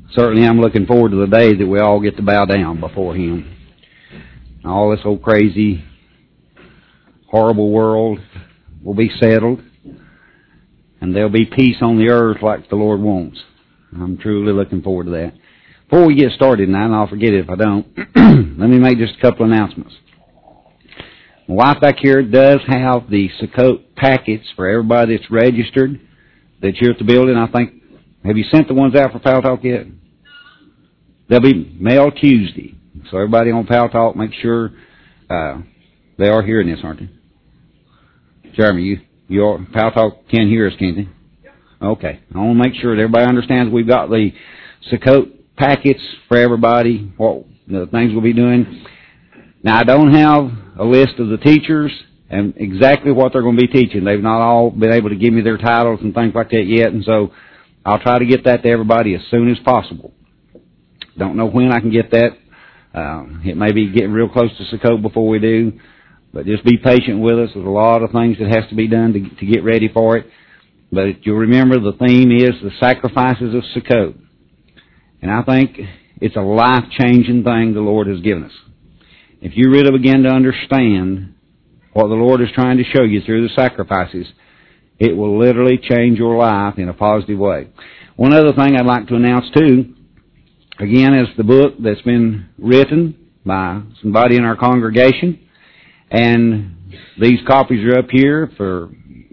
certainly I'm looking forward to the day that we all get to bow down before Him. All this old crazy, horrible world will be settled, and there'll be peace on the earth like the Lord wants. I'm truly looking forward to that. Before we get started now, and I'll forget it if I don't, let me make just a couple announcements. My wife back here does have the Sukkot packets for everybody that's registered that's here at the building. I think, have you sent the ones out for Pal Talk yet? They'll be mailed Tuesday. So everybody on Pal Talk, make sure they are hearing this, aren't they? Jeremy, Pal Talk can hear us, can't they? Okay. I want to make sure that everybody understands we've got the Sukkot packets for everybody, what the things we'll be doing. Now, I don't have a list of the teachers and exactly what they're going to be teaching. They've not all been able to give me their titles and things like that yet, and so I'll try to get that to everybody as soon as possible. Don't know when I can get that. It may be getting real close to Sukkot before we do, but just be patient with us. There's a lot of things that has to be done to get ready for it. But you'll remember the theme is the sacrifices of Sukkot. And I think it's a life-changing thing the Lord has given us. If you really begin to understand what the Lord is trying to show you through the sacrifices, it will literally change your life in a positive way. One other thing I'd like to announce too, again, is the book that's been written by somebody in our congregation. And these copies are up here for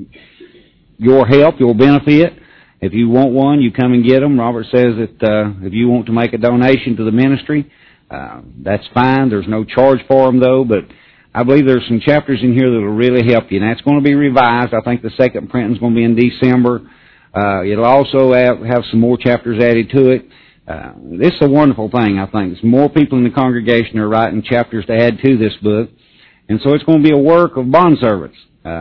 your help, your benefit. If you want one, you come and get them. Robert says that if you want to make a donation to the ministry, that's fine. There's no charge for them, though, but I believe there's some chapters in here that will really help you, and that's going to be revised. I think the second printing is going to be in December. It'll also have some more chapters added to it. This is a wonderful thing, I think. There's more people in the congregation are writing chapters to add to this book, and so it's going to be a work of bondservants.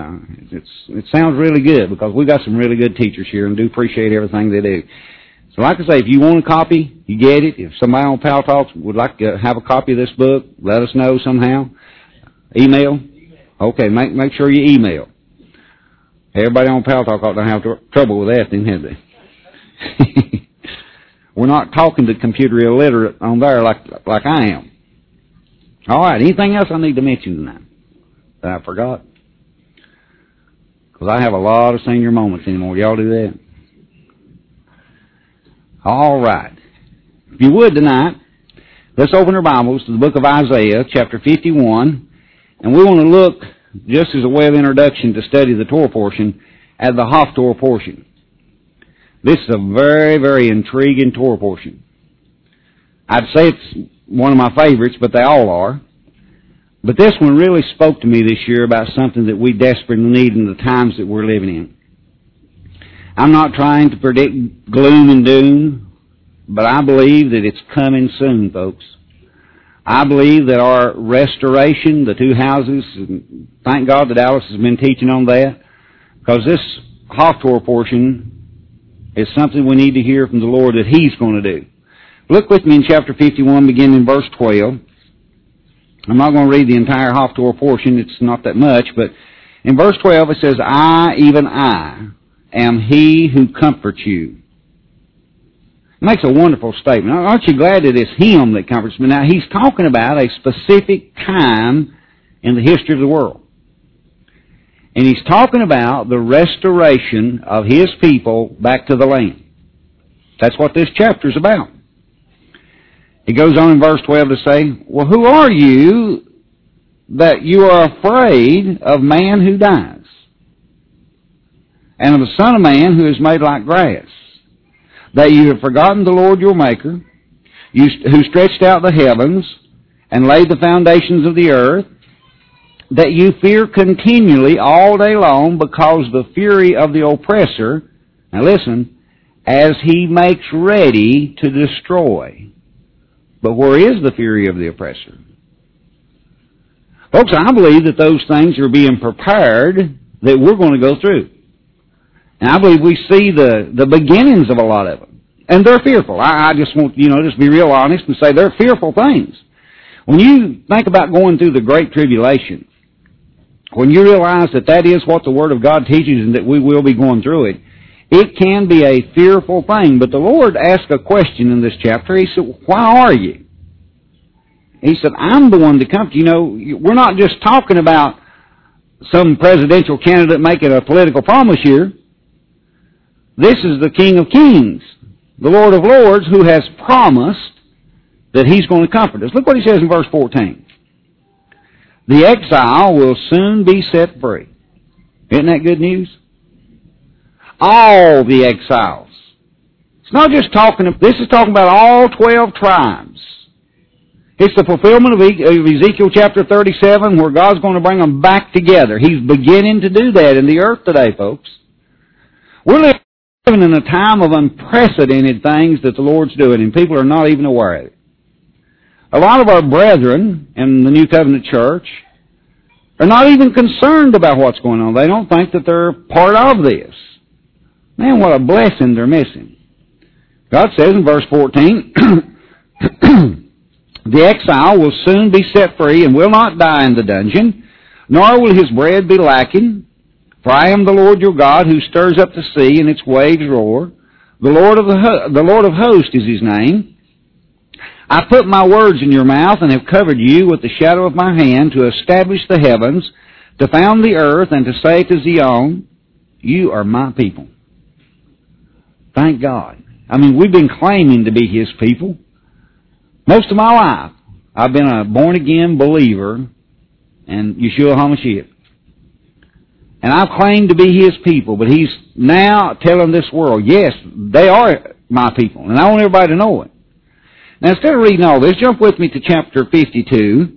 It sounds really good because we've got some really good teachers here and do appreciate everything they do. So like I say, if you want a copy, you get it. If somebody on Pal Talks would like to have a copy of this book, let us know somehow. Email? Okay, make sure you email. Everybody on Pal Talk ought to have trouble with that then, have they? We're not talking to computer illiterate on there like I am. All right, anything else I need to mention tonight that I forgot? Because I have a lot of senior moments anymore. Y'all do that? All right. If you would tonight, let's open our Bibles to the book of Isaiah, chapter 51. And we want to look, just as a way of introduction to study the Torah portion, at the Haftorah portion. This is a very, very intriguing Torah portion. I'd say it's one of my favorites, but they all are. But this one really spoke to me this year about something that we desperately need in the times that we're living in. I'm not trying to predict gloom and doom, but I believe that it's coming soon, folks. I believe that our restoration, the two houses, and thank God that Alice has been teaching on that, because this Haftorah portion is something we need to hear from the Lord that He's going to do. Look with me in chapter 51, beginning in verse 12. I'm not going to read the entire Haftorah portion. It's not that much, but in verse 12 it says, I, even I, am He who comforts you. It makes a wonderful statement. Aren't you glad that it's Him that comforts me? Now, He's talking about a specific time in the history of the world. And He's talking about the restoration of His people back to the land. That's what this chapter is about. He goes on in verse 12 to say, well, who are you that you are afraid of man who dies, and of the Son of Man who is made like grass, that you have forgotten the Lord your Maker, who stretched out the heavens and laid the foundations of the earth, that you fear continually all day long because the fury of the oppressor, now listen, as he makes ready to destroy. But where is the fury of the oppressor? Folks, I believe that those things are being prepared that we're going to go through. And I believe we see the beginnings of a lot of them. And they're fearful. I just want, just be real honest and say they're fearful things. When you think about going through the Great Tribulation, when you realize that that is what the Word of God teaches and that we will be going through it, It can be a fearful thing. But the Lord asked a question in this chapter. He said, why are you? He said, I'm the one to comfort you. You know, we're not just talking about some presidential candidate making a political promise here. This is the King of Kings, the Lord of Lords, who has promised that He's going to comfort us. Look what He says in verse 14. The exile will soon be set free. Isn't that good news? All the exiles. It's not just this is talking about all 12 tribes. It's the fulfillment of Ezekiel chapter 37 where God's going to bring them back together. He's beginning to do that in the earth today, folks. We're living in a time of unprecedented things that the Lord's doing, and people are not even aware of it. A lot of our brethren in the New Covenant Church are not even concerned about what's going on. They don't think that they're part of this. Man, what a blessing they're missing. God says in verse 14, the exile will soon be set free and will not die in the dungeon, nor will his bread be lacking. For I am the Lord your God, who stirs up the sea and its waves roar. The Lord of hosts is His name. I put my words in your mouth and have covered you with the shadow of my hand to establish the heavens, to found the earth, and to say to Zion, you are my people. Thank God. I mean, we've been claiming to be His people. Most of my life, I've been a born-again believer in Yeshua HaMashiach. And I've claimed to be His people, but He's now telling this world, yes, they are my people, and I want everybody to know it. Now, instead of reading all this, jump with me to chapter 52.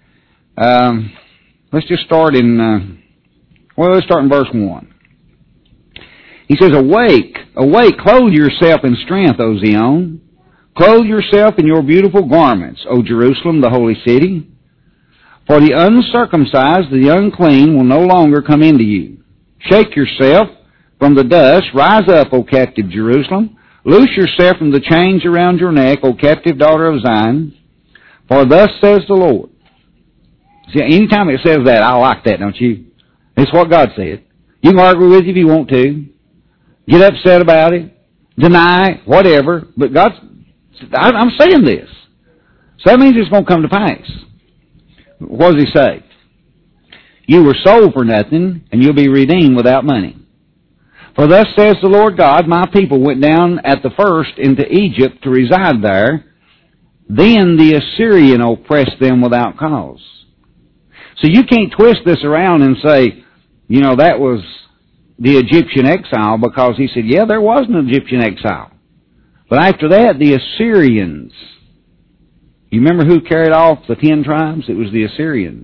Let's just start let's start in verse 1. He says, awake, awake, clothe yourself in strength, O Zion. Clothe yourself in your beautiful garments, O Jerusalem, the holy city. For the uncircumcised, the unclean, will no longer come into you. Shake yourself from the dust. Rise up, O captive Jerusalem. Loose yourself from the chains around your neck, O captive daughter of Zion. For thus says the Lord. See, anytime it says that, I like that, don't you? It's what God said. You can argue with it if you want to. Get upset about it. Deny it, whatever. But I'm saying this. So that means it's going to come to pass. What does He say? You were sold for nothing, and you'll be redeemed without money. For thus says the Lord God, my people went down at the first into Egypt to reside there. Then the Assyrian oppressed them without cause. So you can't twist this around and say, you know, that was the Egyptian exile, because He said, yeah, there was an Egyptian exile. But after that, the Assyrians. You remember who carried off the 10 tribes? It was the Assyrians.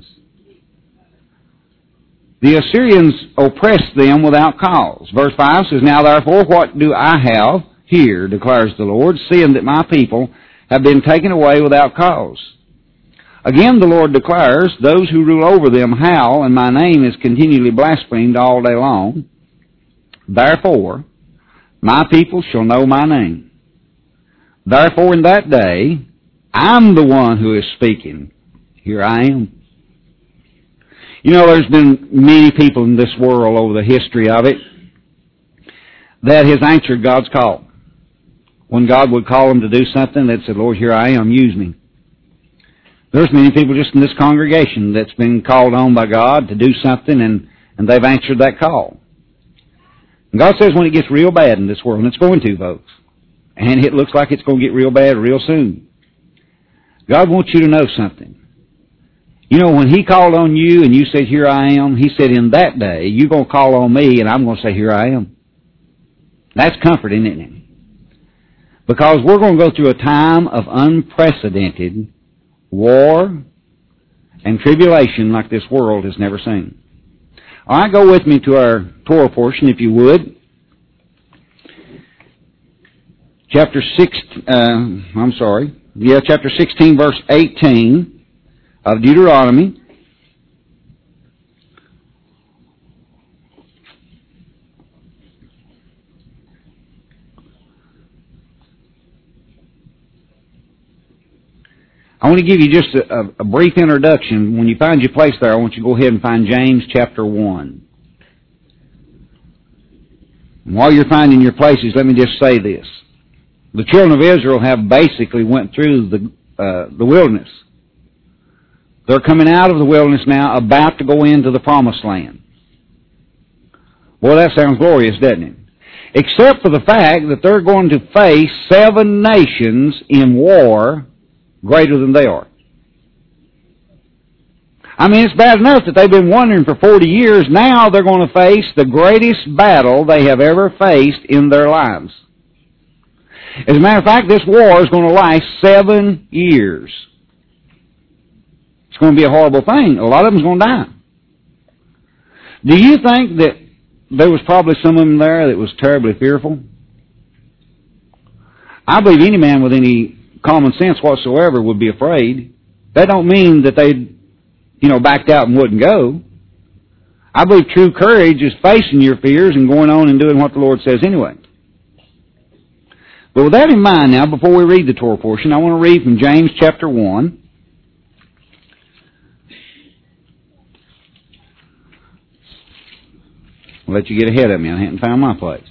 The Assyrians oppressed them without cause. Verse 5 says, now therefore, what do I have here, declares the Lord, seeing that my people have been taken away without cause? Again the Lord declares, those who rule over them howl, and my name is continually blasphemed all day long. Therefore, my people shall know my name. Therefore in that day, I'm the one who is speaking. Here I am. You know, there's been many people in this world over the history of it that has answered God's call. When God would call them to do something, they'd say, Lord, here I am, use me. There's many people just in this congregation that's been called on by God to do something, and they've answered that call. And God says when it gets real bad in this world, and it's going to, folks, and it looks like it's going to get real bad real soon, God wants you to know something. You know, when He called on you and you said, here I am, He said, in that day, you're going to call on me and I'm going to say, here I am. That's comforting, isn't it? Because we're going to go through a time of unprecedented war and tribulation like this world has never seen. All right, go with me to our Torah portion, if you would. Chapter 16, verse 18 of Deuteronomy. I want to give you just a brief introduction. When you find your place there, I want you to go ahead and find James chapter 1. And while you're finding your places, let me just say this. The children of Israel have basically went through the wilderness. They're coming out of the wilderness now, about to go into the promised land. Boy, that sounds glorious, doesn't it? Except for the fact that they're going to face 7 nations in war greater than they are. I mean, it's bad enough that they've been wandering for 40 years. Now they're going to face the greatest battle they have ever faced in their lives. As a matter of fact, this war is going to last 7 years. It's going to be a horrible thing. A lot of them's going to die. Do you think that there was probably some of them there that was terribly fearful? I believe any man with any common sense whatsoever would be afraid. That don't mean that they, backed out and wouldn't go. I believe true courage is facing your fears and going on and doing what the Lord says anyway. But with that in mind now, before we read the Torah portion, I want to read from James chapter 1. I'll let you get ahead of me. I hadn't found my place.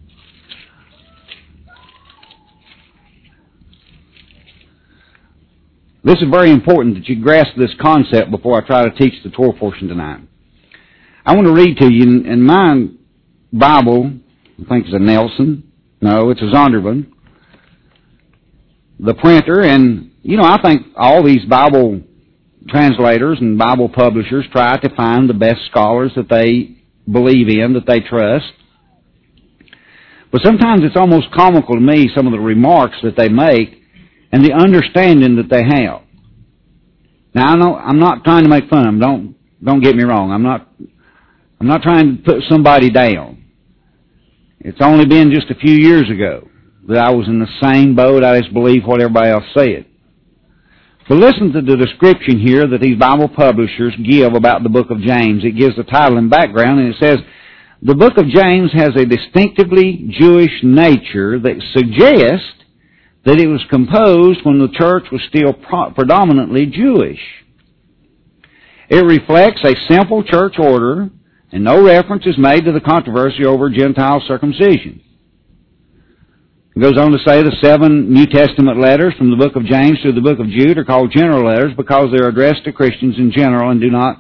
This is very important that you grasp this concept before I try to teach the Torah portion tonight. I want to read to you in my Bible, I think it's a Nelson. No, it's a Zondervan. The printer, and, I think all these Bible translators and Bible publishers try to find the best scholars that they believe in, that they trust. But sometimes it's almost comical to me, some of the remarks that they make and the understanding that they have. Now, I know I'm not trying to make fun of them. Don't get me wrong. I'm not trying to put somebody down. It's only been just a few years ago that I was in the same boat. I just believed what everybody else said. But listen to the description here that these Bible publishers give about the book of James. It gives the title and background, and it says, the book of James has a distinctively Jewish nature that suggests that it was composed when the church was still predominantly Jewish. It reflects a simple church order, and no reference is made to the controversy over Gentile circumcision. It goes on to say the 7 New Testament letters from the book of James to the book of Jude are called general letters because they're addressed to Christians in general and do not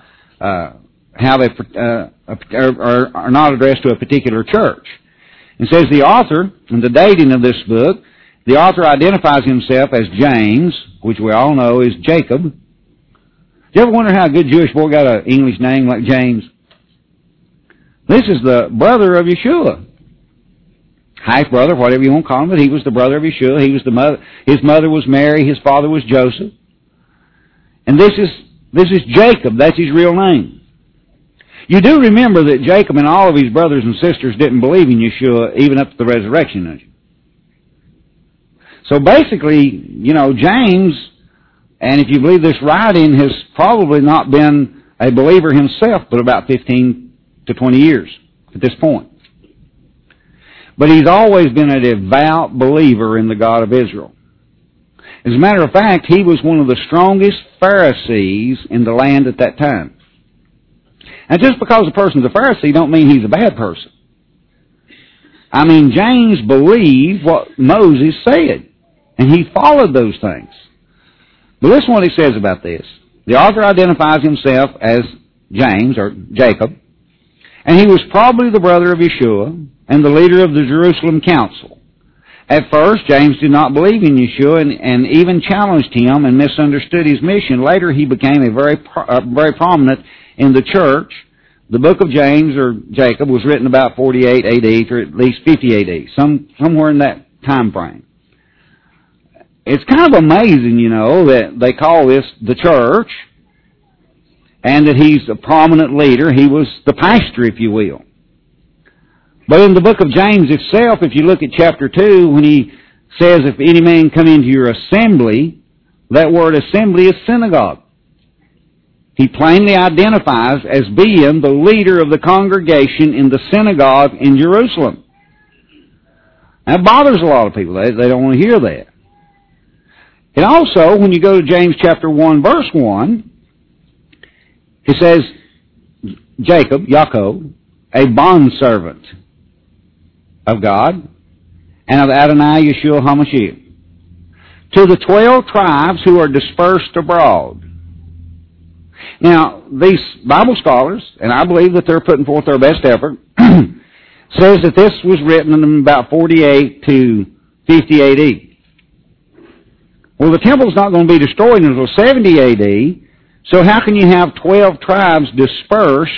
are not addressed to a particular church. It says the author, and the dating of this book, the author identifies himself as James, which we all know is Jacob. Do you ever wonder how a good Jewish boy got an English name like James? This is the brother of Yeshua. Half-brother, whatever you want to call him, but he was the brother of Yeshua. He was the mother. His mother was Mary. His father was Joseph. And this is Jacob. That's his real name. You do remember that Jacob and all of his brothers and sisters didn't believe in Yeshua even up to the resurrection, don't you? So basically, James, and if you believe this writing, has probably not been a believer himself but about 15 to 20 years at this point. But he's always been a devout believer in the God of Israel. As a matter of fact, he was one of the strongest Pharisees in the land at that time. And just because a person's a Pharisee don't mean he's a bad person. I mean, James believed what Moses said, and he followed those things. But listen what he says about this. The author identifies himself as James, or Jacob, and he was probably the brother of Yeshua and the leader of the Jerusalem Council. At first, James did not believe in Yeshua and even challenged him and misunderstood his mission. Later, he became very prominent in the church. The book of James, or Jacob, was written about 48 AD, or at least 50 AD, somewhere in that time frame. It's kind of amazing, that they call this the church, and that he's a prominent leader. He was the pastor, if you will. But in the book of James itself, if you look at chapter 2, when he says, if any man come into your assembly, that word assembly is synagogue. He plainly identifies as being the leader of the congregation in the synagogue in Jerusalem. That bothers a lot of people. They don't want to hear that. And also, when you go to James chapter 1, verse 1, it says, Jacob, Yaakov, a bondservant. of God, and of Adonai Yeshua HaMashiach. To the 12 tribes who are dispersed abroad. Now, these Bible scholars, and I believe that they're putting forth their best effort, says that this was written in about 48 to 50 A.D. Well, the temple's not going to be destroyed until 70 A.D., so how can you have 12 tribes dispersed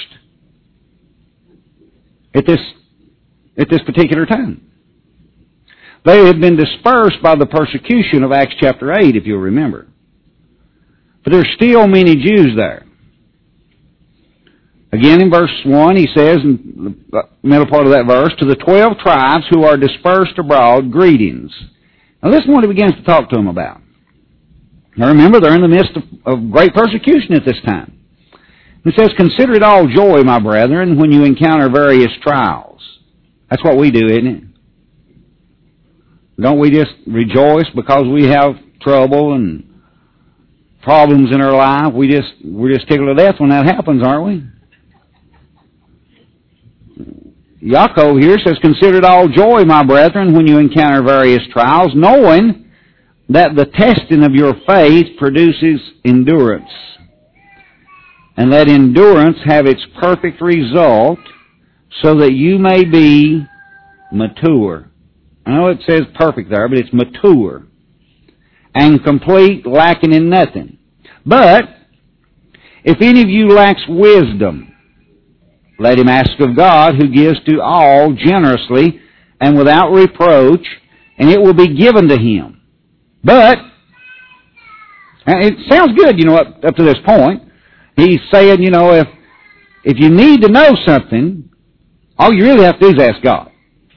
at this particular time? They had been dispersed by the persecution of Acts chapter 8, if you'll remember. But there's still many Jews there. Again, in verse 1, he says, in the middle part of that verse, to the 12 tribes who are dispersed abroad, greetings. Now listen to what he begins to talk to them about. Now remember, they're in the midst of great persecution at this time. He says, consider it all joy, my brethren, when you encounter various trials. That's what we do, isn't it? Don't we just rejoice because we have trouble and problems in our life? We're just tickled to death when that happens, aren't we? Yaakov here says, consider it all joy, my brethren, when you encounter various trials, knowing that the testing of your faith produces endurance. And let endurance have its perfect result, so that you may be mature. I know it says perfect there, but it's mature and complete, lacking in nothing. But if any of you lacks wisdom, let him ask of God, who gives to all generously and without reproach, and it will be given to him. But it sounds good, up to this point. He's saying, if you need to know something, all you really have to do is ask God.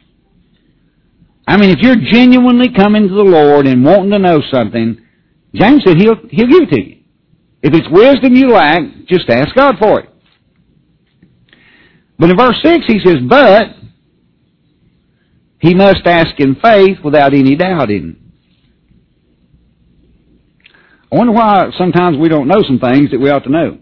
I mean, if you're genuinely coming to the Lord and wanting to know something, James said He'll give it to you. If it's wisdom you lack, just ask God for it. But in verse 6 he says, but he must ask in faith without any doubting. I wonder why sometimes we don't know some things that we ought to know.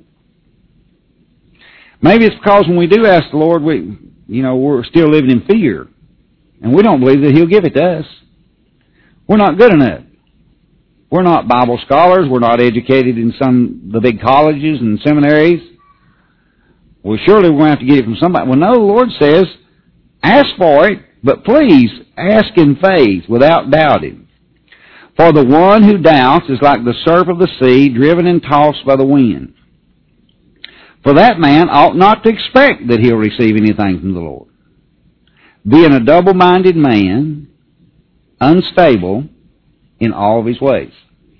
Maybe it's because when we do ask the Lord, we're still living in fear. And we don't believe that He'll give it to us. We're not good enough. We're not Bible scholars. We're not educated in the big colleges and seminaries. Well, surely we're going to have to get it from somebody. Well, no, the Lord says, ask for it, but please ask in faith without doubting. For the one who doubts is like the surf of the sea, driven and tossed by the wind. For that man ought not to expect that he'll receive anything from the Lord. Being a double-minded man, unstable in all of his ways.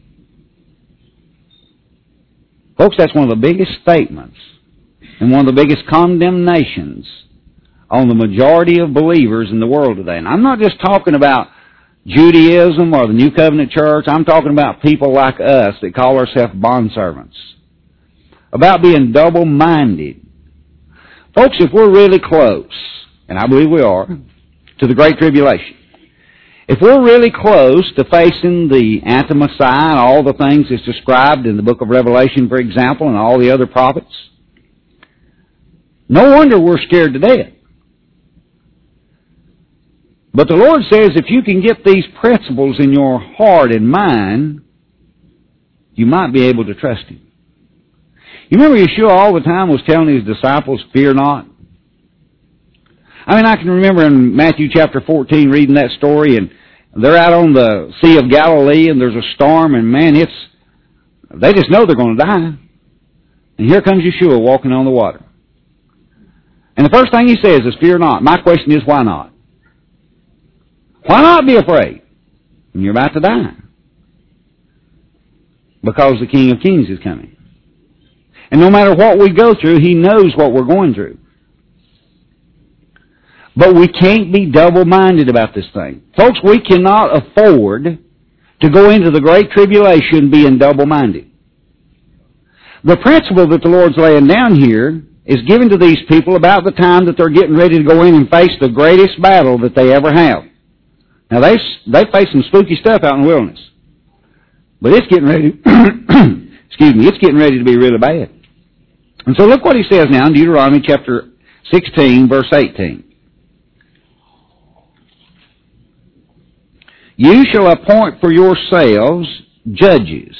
Folks, that's one of the biggest statements and one of the biggest condemnations on the majority of believers in the world today. And I'm not just talking about Judaism or the New Covenant Church. I'm talking about people like us that call ourselves bondservants. About being double-minded. Folks, if we're really close, and I believe we are, to the Great Tribulation, if we're really close to facing the anti-Messiah and all the things that's described in the book of Revelation, for example, and all the other prophets, no wonder we're scared to death. But the Lord says if you can get these principles in your heart and mind, you might be able to trust Him. You remember Yeshua all the time was telling His disciples, fear not? I mean, I can remember in Matthew chapter 14 reading that story, and they're out on the Sea of Galilee, and there's a storm, and man, they just know they're going to die. And here comes Yeshua walking on the water. And the first thing He says is, fear not. My question is, why not? Why not be afraid when you're about to die? Because the King of Kings is coming. And no matter what we go through, He knows what we're going through. But we can't be double-minded about this thing. Folks, we cannot afford to go into the Great Tribulation being double-minded. The principle that the Lord's laying down here is given to these people about the time that they're getting ready to go in and face the greatest battle that they ever have. Now, they face some spooky stuff out in the wilderness. But it's getting ready, it's getting ready to be really bad. And so look what He says now in Deuteronomy chapter 16, verse 18. You shall appoint for yourselves judges.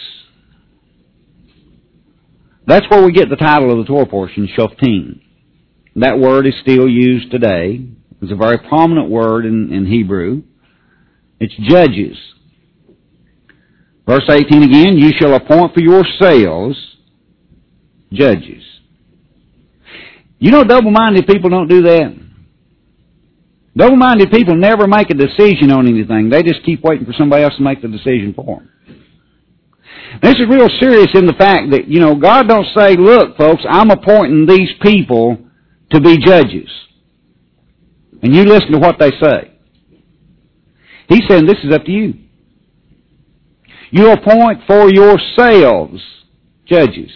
That's where we get the title of the Torah portion, Shoftim. That word is still used today. It's a very prominent word in Hebrew. It's judges. Verse 18 again, you shall appoint for yourselves judges. You know double-minded people don't do that. Double-minded people never make a decision on anything. They just keep waiting for somebody else to make the decision for them. This is real serious in the fact that, God don't say, look, folks, I'm appointing these people to be judges. And you listen to what they say. He's saying this is up to you. You appoint for yourselves judges.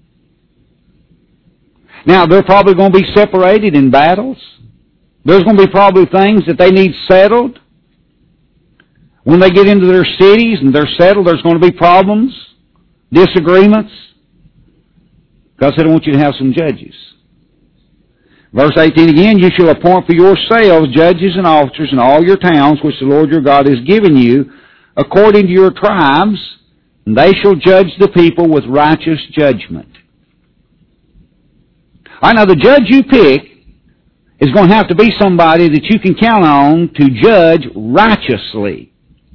Now, they're probably going to be separated in battles. There's going to be probably things that they need settled. When they get into their cities and they're settled, there's going to be problems, disagreements. God said, I want you to have some judges. Verse 18 again, you shall appoint for yourselves judges and officers in all your towns, which the Lord your God has given you, according to your tribes, and they shall judge the people with righteous judgment. All right, now the judge you pick is going to have to be somebody that you can count on to judge righteously.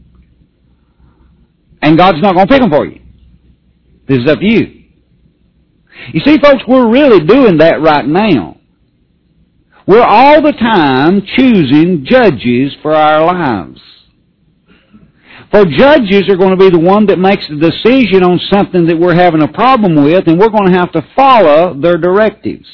And God's not going to pick them for you. This is up to you. You see, folks, we're really doing that right now. We're all the time choosing judges for our lives. For judges are going to be the one that makes the decision on something that we're having a problem with, and we're going to have to follow their directives.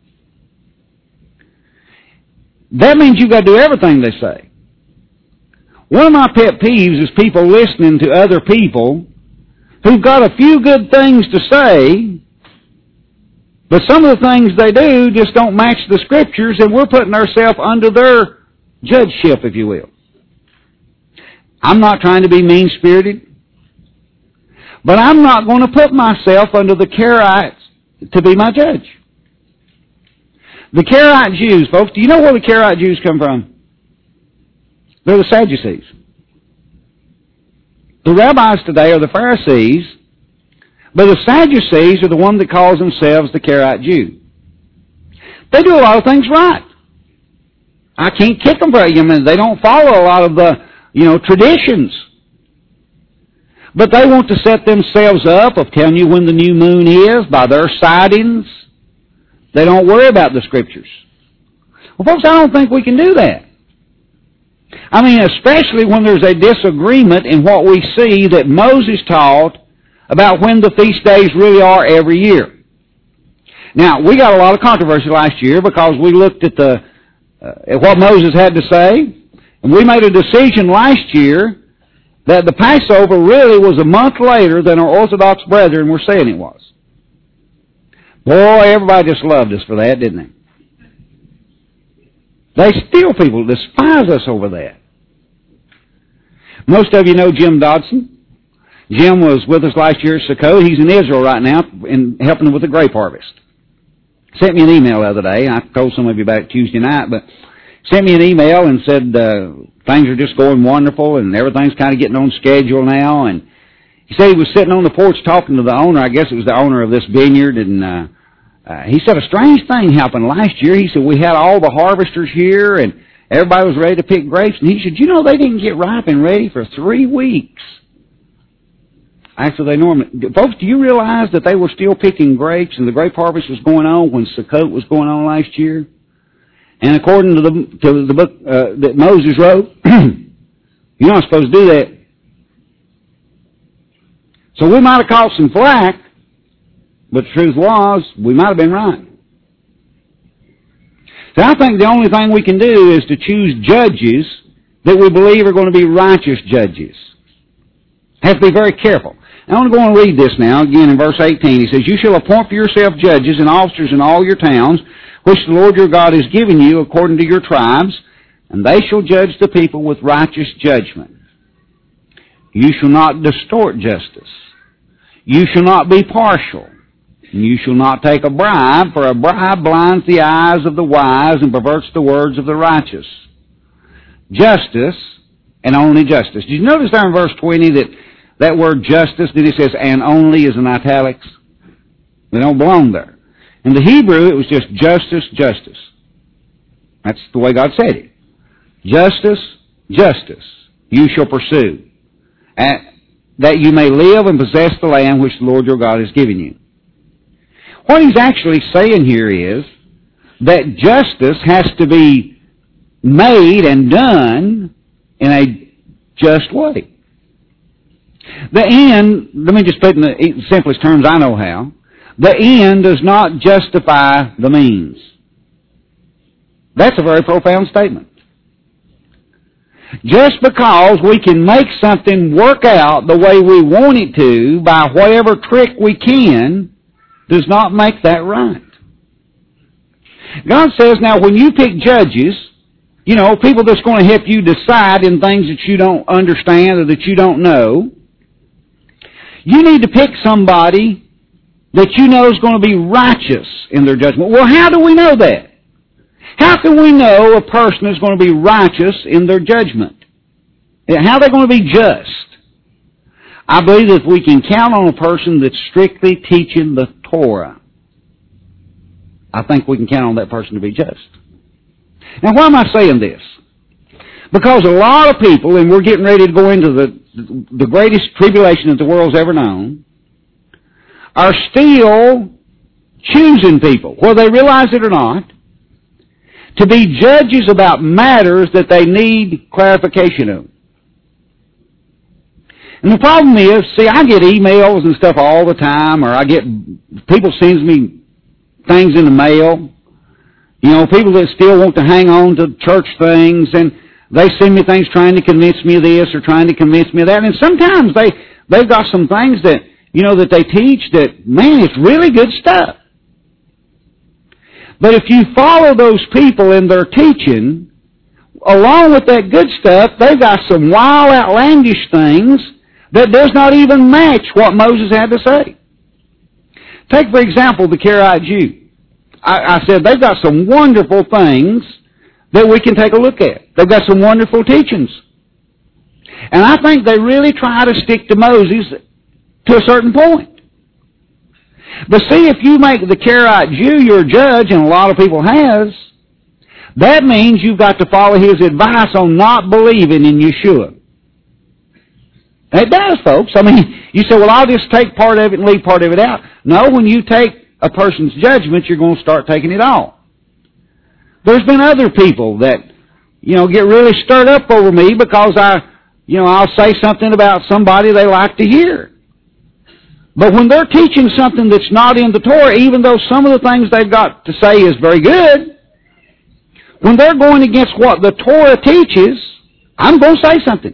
That means you've got to do everything they say. One of my pet peeves is people listening to other people who've got a few good things to say, but some of the things they do just don't match the Scriptures, and we're putting ourselves under their judgeship, if you will. I'm not trying to be mean-spirited, but I'm not going to put myself under the Karaites to be my judge. The Karaite Jews, folks, do you know where the Karaite Jews come from? They're the Sadducees. The rabbis today are the Pharisees, but the Sadducees are the one that calls themselves the Karaite Jew. They do a lot of things right. I can't kick them for it. I mean, they don't follow a lot of the, traditions. But they want to set themselves up of telling you when the new moon is by their sightings. They don't worry about the Scriptures. Well, folks, I don't think we can do that. I mean, especially when there's a disagreement in what we see that Moses taught about when the feast days really are every year. Now, we got a lot of controversy last year because we looked at at what Moses had to say, and we made a decision last year that the Passover really was a month later than our Orthodox brethren were saying it was. Boy, everybody just loved us for that, didn't they? People despise us over that. Most of you know Jim Dodson. Jim was with us last year at Sukkot. He's in Israel right now and helping with the grape harvest. Sent me an email the other day. I told some of you about it Tuesday night, but sent me an email and said things are just going wonderful and everything's kind of getting on schedule now. And he said he was sitting on the porch talking to the owner. I guess it was the owner of this vineyard, and he said a strange thing happened last year. He said we had all the harvesters here and everybody was ready to pick grapes. And he said, they didn't get ripe and ready for 3 weeks after they normally... Folks, do you realize that they were still picking grapes and the grape harvest was going on when Sukkot was going on last year? And according to the book that Moses wrote, you're not supposed to do that. So we might have caught some flack, but the truth was, we might have been right. So I think the only thing we can do is to choose judges that we believe are going to be righteous judges. Have to be very careful. I want to go and read this now, again in verse 18. He says, you shall appoint for yourself judges and officers in all your towns, which the Lord your God has given you according to your tribes, and they shall judge the people with righteous judgment. You shall not distort justice. You shall not be partial. You shall not take a bribe, for a bribe blinds the eyes of the wise and perverts the words of the righteous. Justice and only justice. Did you notice there in verse 20 that word justice, that it says and only is in italics? They don't belong there. In the Hebrew, it was just justice, justice. That's the way God said it. Justice, justice, you shall pursue, that you may live and possess the land which the Lord your God has given you. What he's actually saying here is that justice has to be made and done in a just way. The end, let me just put it in the simplest terms I know how, the end does not justify the means. That's a very profound statement. Just because we can make something work out the way we want it to by whatever trick we can does not make that right. God says, now when you pick judges, people that's going to help you decide in things that you don't understand or that you don't know, you need to pick somebody that you know is going to be righteous in their judgment. Well, how do we know that? How can we know a person is going to be righteous in their judgment? How are they going to be just? I believe that if we can count on a person that's strictly teaching the Torah, I think we can count on that person to be just. Now, why am I saying this? Because a lot of people, and we're getting ready to go into the greatest tribulation that the world's ever known, are still choosing people, whether they realize it or not, to be judges about matters that they need clarification of. And the problem is, I get emails and stuff all the time, or people sends me things in the mail. People that still want to hang on to church things, and they send me things trying to convince me of this or trying to convince me of that. And sometimes they've got some things that, that they teach that, man, it's really good stuff. But if you follow those people in their teaching, along with that good stuff, they've got some wild, outlandish things that does not even match what Moses had to say. Take, for example, the Karaite Jew. I said they've got some wonderful things that we can take a look at. They've got some wonderful teachings. And I think they really try to stick to Moses to a certain point. But see, if you make the Karaite Jew your judge, and a lot of people has, that means you've got to follow his advice on not believing in Yeshua. It does, folks. You say, well, I'll just take part of it and leave part of it out. No, when you take a person's judgment, you're going to start taking it all. There's been other people that, get really stirred up over me because I'll say something about somebody they like to hear. But when they're teaching something that's not in the Torah, even though some of the things they've got to say is very good, when they're going against what the Torah teaches, I'm going to say something.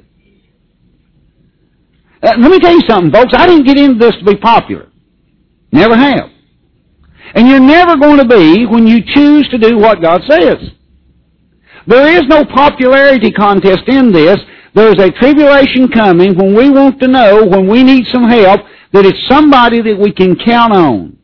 Let me tell you something, folks. I didn't get into this to be popular. Never have. And you're never going to be when you choose to do what God says. There is no popularity contest in this. There's a tribulation coming when we want to know, when we need some help, that it's somebody that we can count on.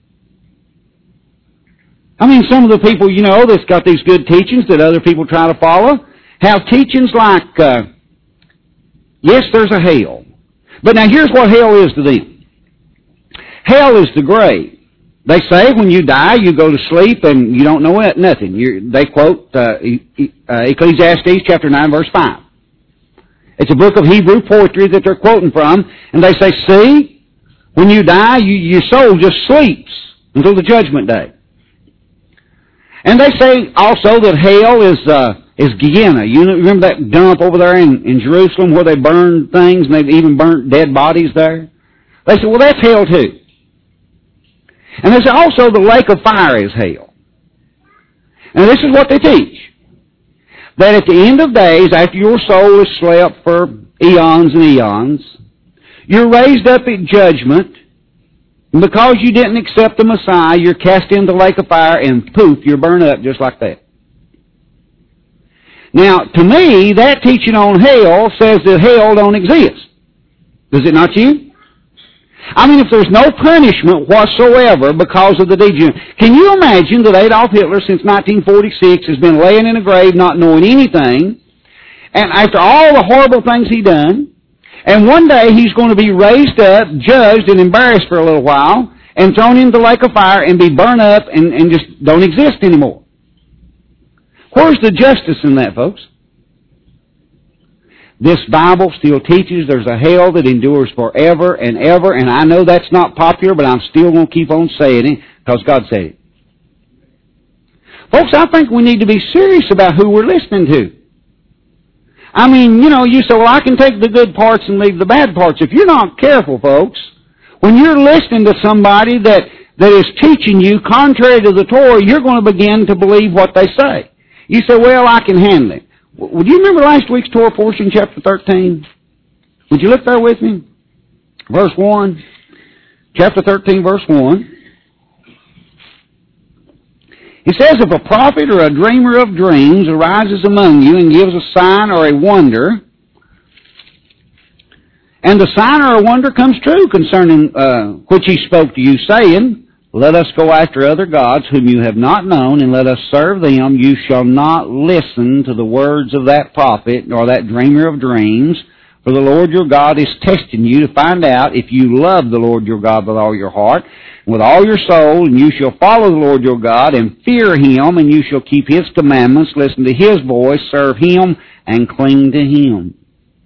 Some of the people, that's got these good teachings that other people try to follow, have teachings like, yes, there's a hell. But now here's what hell is to them. Hell is the grave. They say when you die, you go to sleep and you don't know nothing. They quote Ecclesiastes chapter 9, verse 5. It's a book of Hebrew poetry that they're quoting from, and they say, see, when you die, your soul just sleeps until the judgment day. And they say also that hell is Gehenna. You remember that dump over there in Jerusalem where they burned things and they've even burnt dead bodies there? They say, well, that's hell too. And they say also the lake of fire is hell. And this is what they teach. That at the end of days, after your soul has slept for eons and eons, you're raised up at judgment, and because you didn't accept the Messiah, you're cast into the lake of fire, and poof, you're burned up just like that. Now, to me, that teaching on hell says that hell don't exist. Does it not to you? If there's no punishment whatsoever because of the deed. Can you imagine that Adolf Hitler, since 1946, has been laying in a grave not knowing anything, and after all the horrible things he done, and one day he's going to be raised up, judged, and embarrassed for a little while, and thrown into the lake of fire and be burned up and just don't exist anymore. Where's the justice in that, folks? This Bible still teaches there's a hell that endures forever and ever, and I know that's not popular, but I'm still going to keep on saying it because God said it. Folks, I think we need to be serious about who we're listening to. I mean, you say, well, I can take the good parts and leave the bad parts. If you're not careful, folks, when you're listening to somebody that is teaching you contrary to the Torah, you're going to begin to believe what they say. You say, well, I can handle it. Would you remember last week's Torah portion, chapter 13? Would you look there with me? Verse 1. Chapter 13, verse 1. It says, if a prophet or a dreamer of dreams arises among you and gives a sign or a wonder, and the sign or a wonder comes true concerning which he spoke to you, saying, let us go after other gods whom you have not known, and let us serve them, you shall not listen to the words of that prophet or that dreamer of dreams, for the Lord your God is testing you to find out if you love the Lord your God with all your heart, and with all your soul, and you shall follow the Lord your God, and fear Him, and you shall keep His commandments, listen to His voice, serve Him, and cling to Him.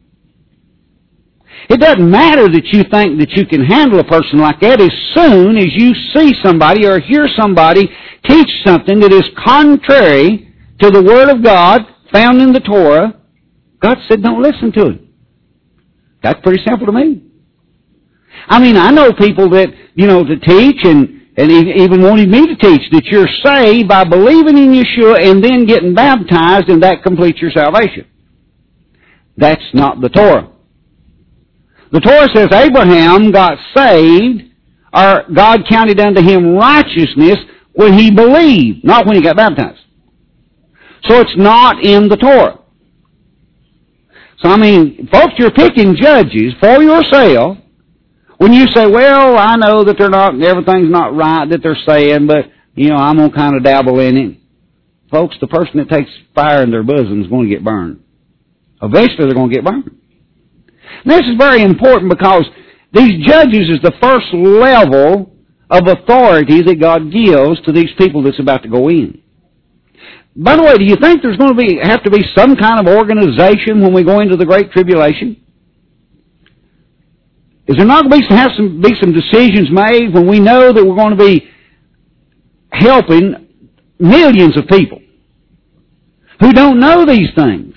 It doesn't matter that you think that you can handle a person like that. As soon as you see somebody or hear somebody teach something that is contrary to the Word of God found in the Torah, God said don't listen to it. That's pretty simple to me. I mean, I know people that, to teach and even wanted me to teach that you're saved by believing in Yeshua and then getting baptized and that completes your salvation. That's not the Torah. The Torah says Abraham got saved, or God counted unto him righteousness when he believed, not when he got baptized. So it's not in the Torah. So I mean, folks, you're picking judges for yourself when you say, well, I know that everything's not right that they're saying, but, I'm going to kind of dabble in it. Folks, the person that takes fire in their bosom is going to get burned. Eventually they're going to get burned. This is very important because these judges is the first level of authority that God gives to these people that's about to go in. By the way, do you think there's going to have to be some kind of organization when we go into the Great Tribulation? Is there not going to be some decisions made when we know that we're going to be helping millions of people who don't know these things?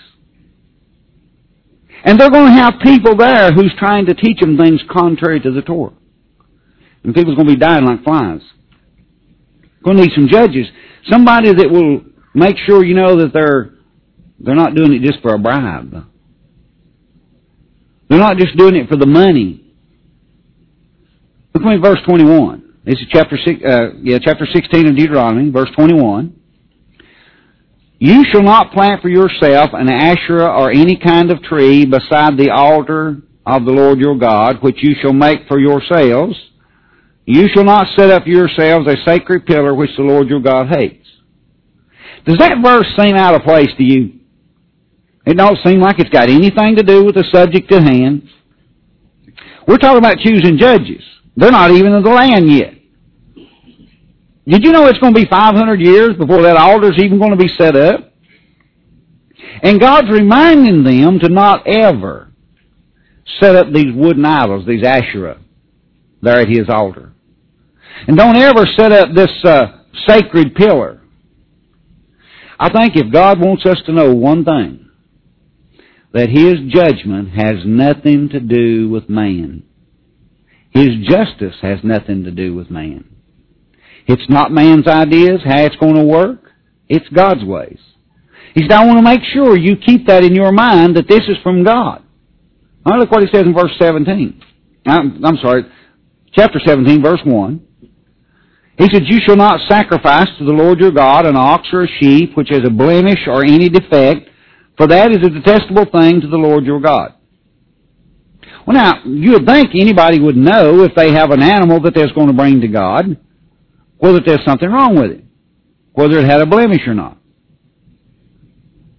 And they're going to have people there who's trying to teach them things contrary to the Torah. And people's going to be dying like flies. Going to need some judges. Somebody that will make sure that they're not doing it just for a bribe. They're not just doing it for the money. Look at me, verse 21. This is chapter 16 of Deuteronomy, verse 21. You shall not plant for yourself an Asherah or any kind of tree beside the altar of the Lord your God, which you shall make for yourselves. You shall not set up yourselves a sacred pillar which the Lord your God hates. Does that verse seem out of place to you? It don't seem like it's got anything to do with the subject at hand. We're talking about choosing judges. They're not even in the land yet. Did you know it's going to be 500 years before that altar's even going to be set up? And God's reminding them to not ever set up these wooden idols, these Asherah, there at His altar. And don't ever set up this sacred pillar. I think if God wants us to know one thing, that His judgment has nothing to do with man. His justice has nothing to do with man. It's not man's ideas, how it's going to work. It's God's ways. He said, I want to make sure you keep that in your mind that this is from God. Now look what He says in verse 17. Chapter 17, verse 1. He said, you shall not sacrifice to the Lord your God an ox or a sheep which has a blemish or any defect, for that is a detestable thing to the Lord your God. Well now, you would think anybody would know if they have an animal that they're going to bring to God, whether there's something wrong with it, whether it had a blemish or not.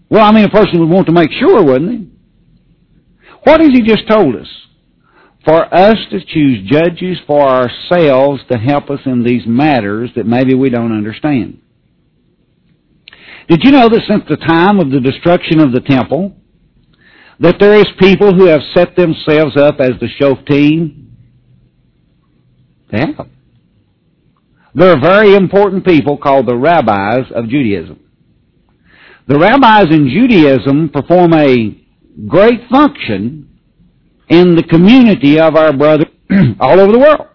Well, I mean, a person would want to make sure, wouldn't he? What has he just told us? For us to choose judges for ourselves to help us in these matters that maybe we don't understand. Did you know that since the time of the destruction of the temple, that there is people who have set themselves up as the shoftim? They have. There are very important people called the rabbis of Judaism. The rabbis in Judaism perform a great function in the community of our brothers all over the world.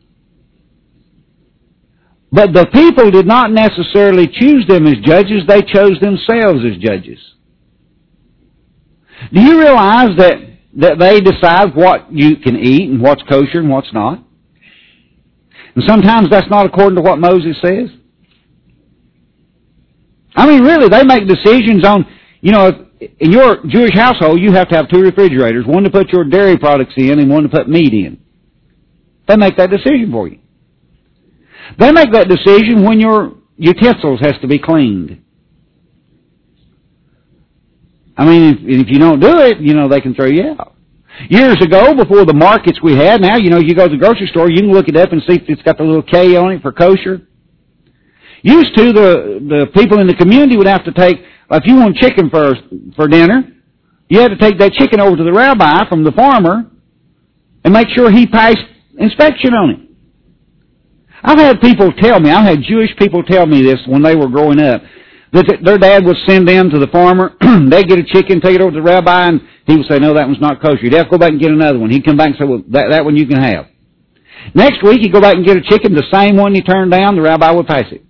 But the people did not necessarily choose them as judges, they chose themselves as judges. Do you realize that they decide what you can eat and what's kosher and what's not? And sometimes that's not according to what Moses says. I mean, really, they make decisions on, in your Jewish household, you have to have 2 refrigerators, one to put your dairy products in and one to put meat in. They make that decision for you. They make that decision when your utensils has to be cleaned. I mean, if you don't do it, they can throw you out. Years ago, before the markets we had, now, you go to the grocery store, you can look it up and see if it's got the little K on it for kosher. Used to, the people in the community would have to take, if you want chicken for dinner, you had to take that chicken over to the rabbi from the farmer and make sure he passed inspection on it. I've had Jewish people tell me this when they were growing up, that their dad would send them to the farmer, they'd get a chicken, take it over to the rabbi, and he would say, no, that one's not kosher. You'd have to go back and get another one. He'd come back and say, well, that one you can have. Next week, he'd go back and get a chicken, the same one you turned down, the rabbi would pass it.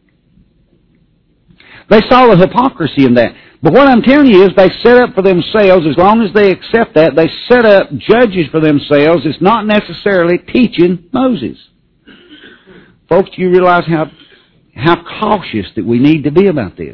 They saw the hypocrisy in that. But what I'm telling you is they set up for themselves, as long as they accept that, they set up judges for themselves. It's not necessarily teaching Moses. Folks, do you realize how cautious that we need to be about this?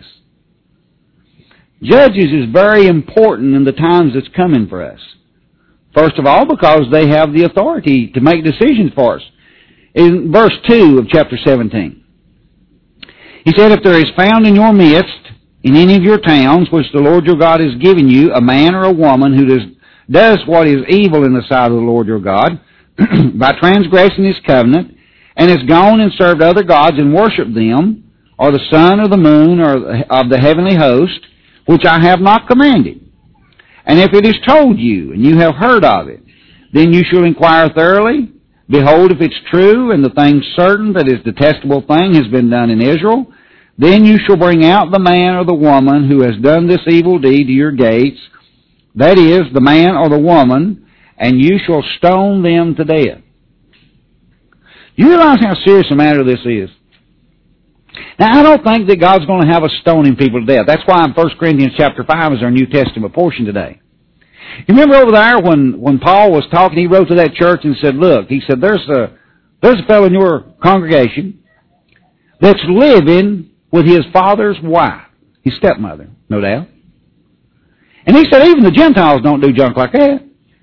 Judges is very important in the times that's coming for us. First of all, because they have the authority to make decisions for us. In verse 2 of chapter 17, he said, if there is found in your midst, in any of your towns, which the Lord your God has given you, a man or a woman who does what is evil in the sight of the Lord your God, by transgressing his covenant, and has gone and served other gods and worshipped them, or the sun or the moon or of the heavenly host, which I have not commanded. And if it is told you, and you have heard of it, then you shall inquire thoroughly. Behold, if it's true, and the thing certain that his detestable thing has been done in Israel, then you shall bring out the man or the woman who has done this evil deed to your gates, that is, the man or the woman, and you shall stone them to death. You realize how serious a matter this is? Now, I don't think that God's going to have us stoning people to death. That's why in 1 Corinthians chapter 5 is our New Testament portion today. You remember over there when Paul was talking, he wrote to that church and said, look, he said, there's a fellow in your congregation that's living with his father's wife, his stepmother, no doubt. And he said, even the Gentiles don't do junk like that.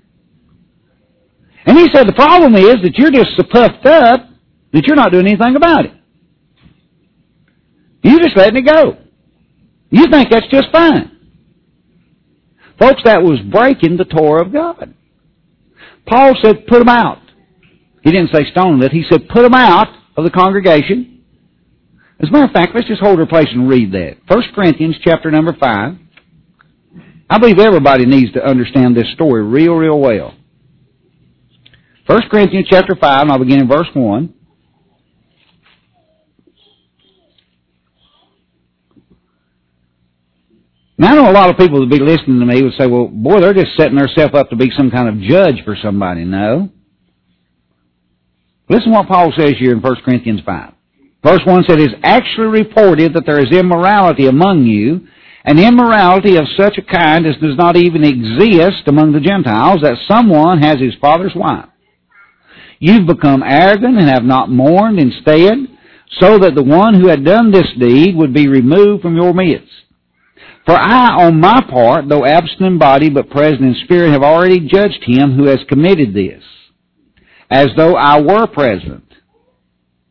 And he said, the problem is that you're just so puffed up that you're not doing anything about it. You're just letting it go. You think that's just fine. Folks, that was breaking the Torah of God. Paul said, put them out. He didn't say stone them. He said, put them out of the congregation. As a matter of fact, let's just hold our place and read that. 1 Corinthians chapter number 5. I believe everybody needs to understand this story real well. 1 Corinthians chapter 5, and I'll begin in verse 1. Now, I know a lot of people that would be listening to me would say, well, boy, they're just setting themselves up to be some kind of judge for somebody. No. Listen to what Paul says here in 1 Corinthians 5. Verse 1 said, it is actually reported that there is immorality among you, an immorality of such a kind as does not even exist among the Gentiles, that someone has his father's wife. You've become arrogant and have not mourned instead, so that the one who had done this deed would be removed from your midst. For I, on my part, though absent in body but present in spirit, have already judged him who has committed this, as though I were present.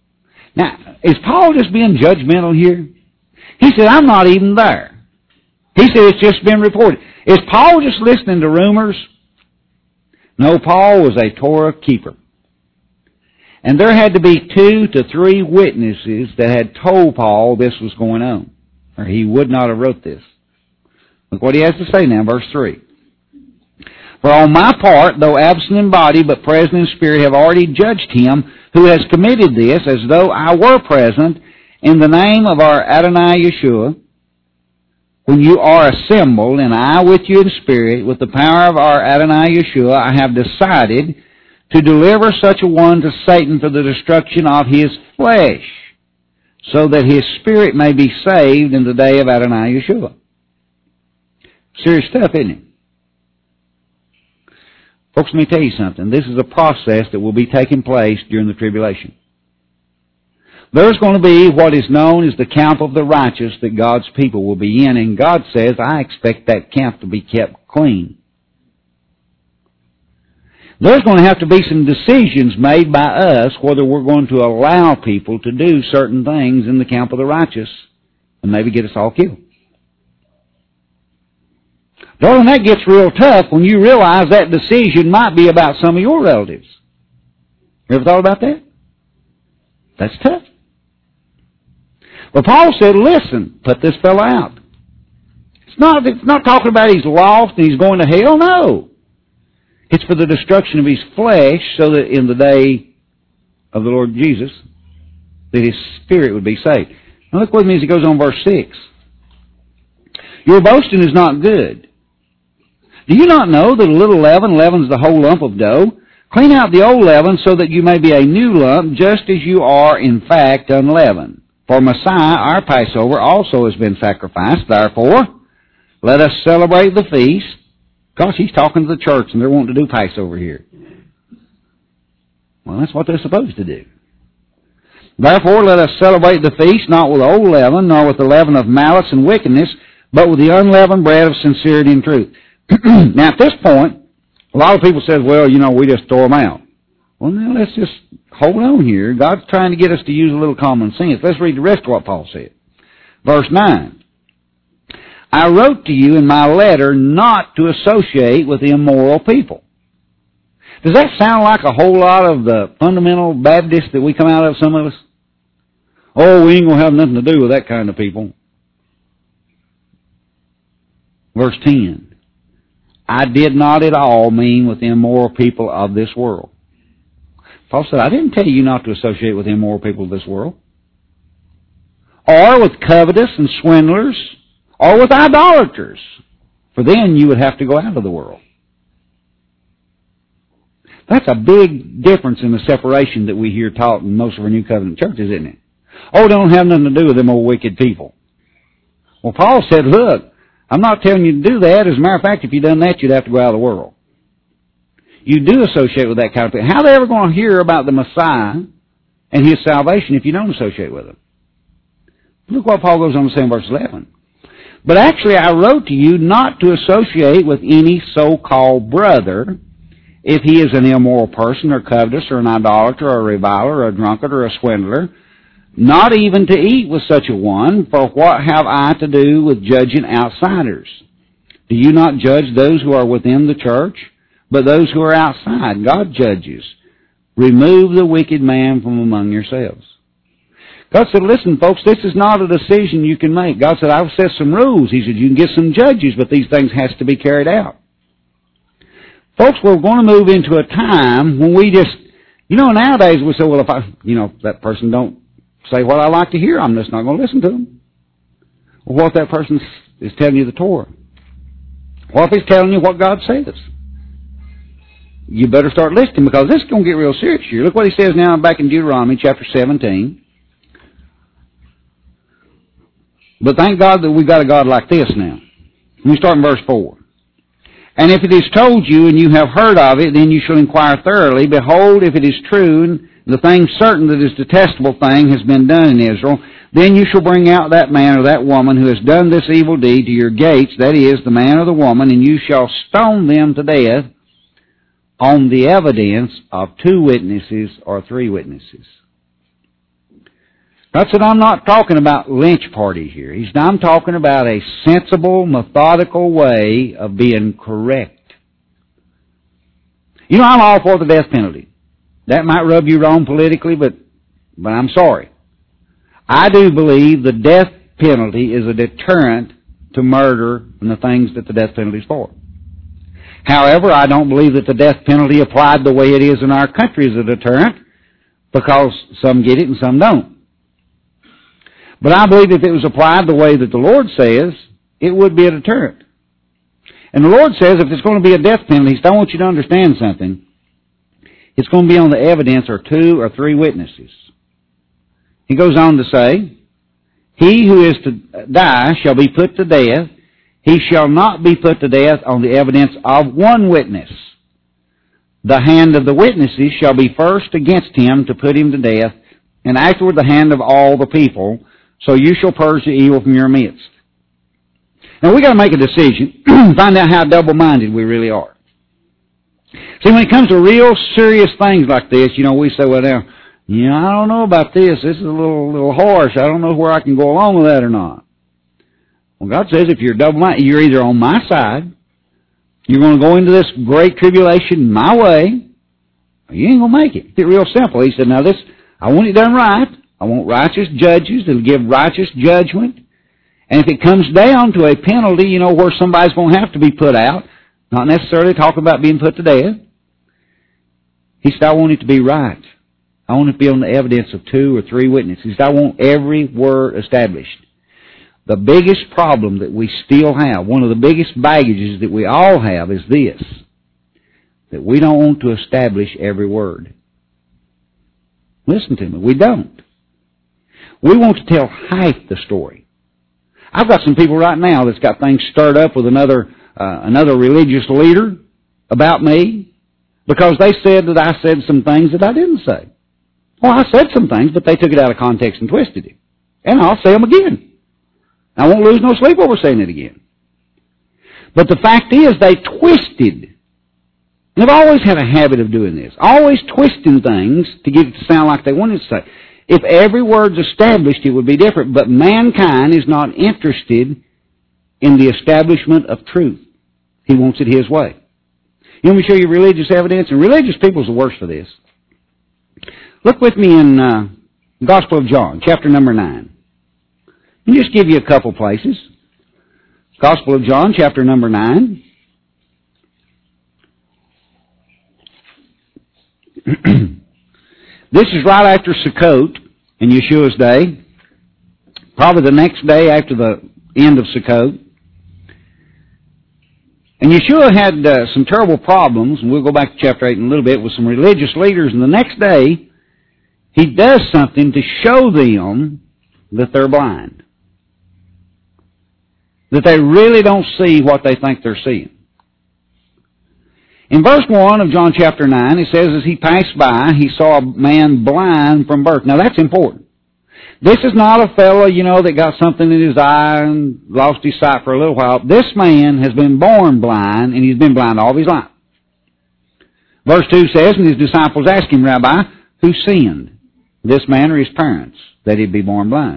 Now, is Paul just being judgmental here? He said, I'm not even there. He said it's just been reported. Is Paul just listening to rumors? No, Paul was a Torah keeper. And there had to be 2 to 3 witnesses that had told Paul this was going on, or he would not have wrote this. Look what he has to say now, verse 3. For on my part, though absent in body, but present in spirit, have already judged him who has committed this, as though I were present, in the name of our Adonai Yeshua, when you are assembled, and I with you in spirit, with the power of our Adonai Yeshua, I have decided to deliver such a one to Satan for the destruction of his flesh, so that his spirit may be saved in the day of Adonai Yeshua. Serious stuff, isn't it? Folks, let me tell you something. This is a process that will be taking place during the tribulation. There's going to be what is known as the camp of the righteous that God's people will be in, and God says, I expect that camp to be kept clean. There's going to have to be some decisions made by us whether we're going to allow people to do certain things in the camp of the righteous and maybe get us all killed. Darling, that gets real tough when you realize that decision might be about some of your relatives. You ever thought about that? That's tough. Well, Paul said, listen, put this fellow out. It's not talking about he's lost and he's going to hell. No. It's for the destruction of his flesh so that in the day of the Lord Jesus, that his spirit would be saved. Now look with me as he goes on verse 6. Your boasting is not good. Do you not know that a little leaven leavens the whole lump of dough? Clean out the old leaven so that you may be a new lump, just as you are in fact unleavened. For Messiah, our Passover, also has been sacrificed. Therefore, let us celebrate the feast. Gosh, he's talking to the church and they're wanting to do Passover here. Well, that's what they're supposed to do. Therefore, let us celebrate the feast, not with old leaven, nor with the leaven of malice and wickedness, but with the unleavened bread of sincerity and truth. Now, at this point, a lot of people say, well, we just throw them out. Well, now, let's just hold on here. God's trying to get us to use a little common sense. Let's read the rest of what Paul said. Verse 9. I wrote to you in my letter not to associate with immoral people. Does that sound like a whole lot of the fundamental Baptists that we come out of, some of us? Oh, we ain't going to have nothing to do with that kind of people. Verse 10. I did not at all mean with immoral people of this world. Paul said, I didn't tell you not to associate with immoral people of this world. Or with covetous and swindlers, or with idolaters. For then you would have to go out of the world. That's a big difference in the separation that we hear taught in most of our New Covenant churches, isn't it? Oh, don't have nothing to do with them old wicked people. Well, Paul said, look, I'm not telling you to do that. As a matter of fact, if you'd done that, you'd have to go out of the world. You do associate with that kind of thing. How are they ever going to hear about the Messiah and his salvation if you don't associate with him? Look what Paul goes on to say in verse 11. But actually I wrote to you not to associate with any so-called brother if he is an immoral person or covetous or an idolater or a reviler or a drunkard or a swindler, not even to eat with such a one, for what have I to do with judging outsiders? Do you not judge those who are within the church, but those who are outside? God judges. Remove the wicked man from among yourselves. God said, listen, folks, this is not a decision you can make. God said, I've set some rules. He said, you can get some judges, but these things has to be carried out. Folks, we're going to move into a time when we just, nowadays we say, well, if that person don't say what I like to hear, I'm just not going to listen to them. Well, what if that person is telling you the Torah? What if he's telling you what God says? You better start listening, because this is going to get real serious here. Look what he says now back in Deuteronomy chapter 17. But thank God that we've got a God like this now. Let me start in verse 4. And if it is told you, and you have heard of it, then you shall inquire thoroughly. Behold, if it is true, and the thing certain that this detestable thing has been done in Israel, then you shall bring out that man or that woman who has done this evil deed to your gates, that is, the man or the woman, and you shall stone them to death on the evidence of 2 witnesses or 3 witnesses. God said, I'm not talking about lynch parties here. I'm talking about a sensible, methodical way of being correct. You know, I'm all for the death penalty. That might rub you wrong politically, but I'm sorry. I do believe the death penalty is a deterrent to murder and the things that the death penalty is for. However, I don't believe that the death penalty applied the way it is in our country is a deterrent, because some get it and some don't. But I believe if it was applied the way that the Lord says, it would be a deterrent. And the Lord says if it's going to be a death penalty, I want you to understand something. It's going to be on the evidence of 2 or 3 witnesses. He goes on to say, he who is to die shall be put to death. He shall not be put to death on the evidence of 1 witness. The hand of the witnesses shall be first against him to put him to death, and afterward the hand of all the people. So you shall purge the evil from your midst. Now we got to make a decision, find out how double-minded we really are. See, when it comes to real serious things like this, we say, well, now, I don't know about this. This is a little harsh. I don't know where I can go along with that or not. Well, God says if you're double-minded, you're either on my side, you're going to go into this great tribulation my way, or you ain't going to make it. It's real simple. He said, now this, I want it done right. I want righteous judges that'll give righteous judgment. And if it comes down to a penalty, where somebody's going to have to be put out, not necessarily talk about being put to death, he said, I want it to be right. I want it to be on the evidence of 2 or 3 witnesses. I want every word established. The biggest problem that we still have, one of the biggest baggages that we all have is this, that we don't want to establish every word. Listen to me, we don't. We want to tell half the story. I've got some people right now that's got things stirred up with another religious leader about me because they said that I said some things that I didn't say. Well, I said some things, but they took it out of context and twisted it. And I'll say them again. I won't lose no sleep over saying it again. But the fact is, they twisted. They've always had a habit of doing this. Always twisting things to get it to sound like they wanted to say. If every word's established, it would be different. But mankind is not interested in the establishment of truth. He wants it his way. Let me show you religious evidence. And religious people's the worst for this. Look with me in the Gospel of John, chapter number 9. Let me just give you a couple places. Gospel of John, chapter number 9. This is right after Sukkot in Yeshua's day. Probably the next day after the end of Sukkot. And Yeshua had some terrible problems, and we'll go back to chapter 8 in a little bit, with some religious leaders. And the next day, he does something to show them that they're blind. That they really don't see what they think they're seeing. In verse 1 of John chapter 9, it says, as he passed by, he saw a man blind from birth. Now that's important. This is not a fellow, that got something in his eye and lost his sight for a little while. This man has been born blind, and he's been blind all of his life. Verse 2 says, and his disciples asked him, Rabbi, who sinned, this man or his parents, that he'd be born blind?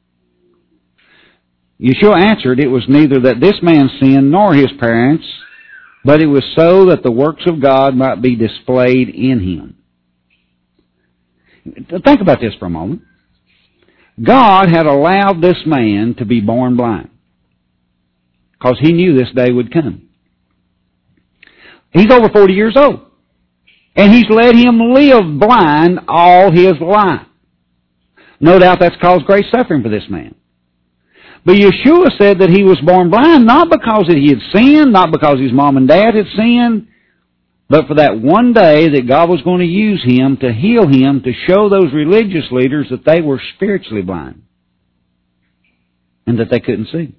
Yeshua answered, it was neither that this man sinned nor his parents, but it was so that the works of God might be displayed in him. Think about this for a moment. God had allowed this man to be born blind because he knew this day would come. He's over 40 years old, and he's let him live blind all his life. No doubt that's caused great suffering for this man. But Yeshua said that he was born blind not because that he had sinned, not because his mom and dad had sinned, but for that one day that God was going to use him to heal him, to show those religious leaders that they were spiritually blind and that they couldn't see.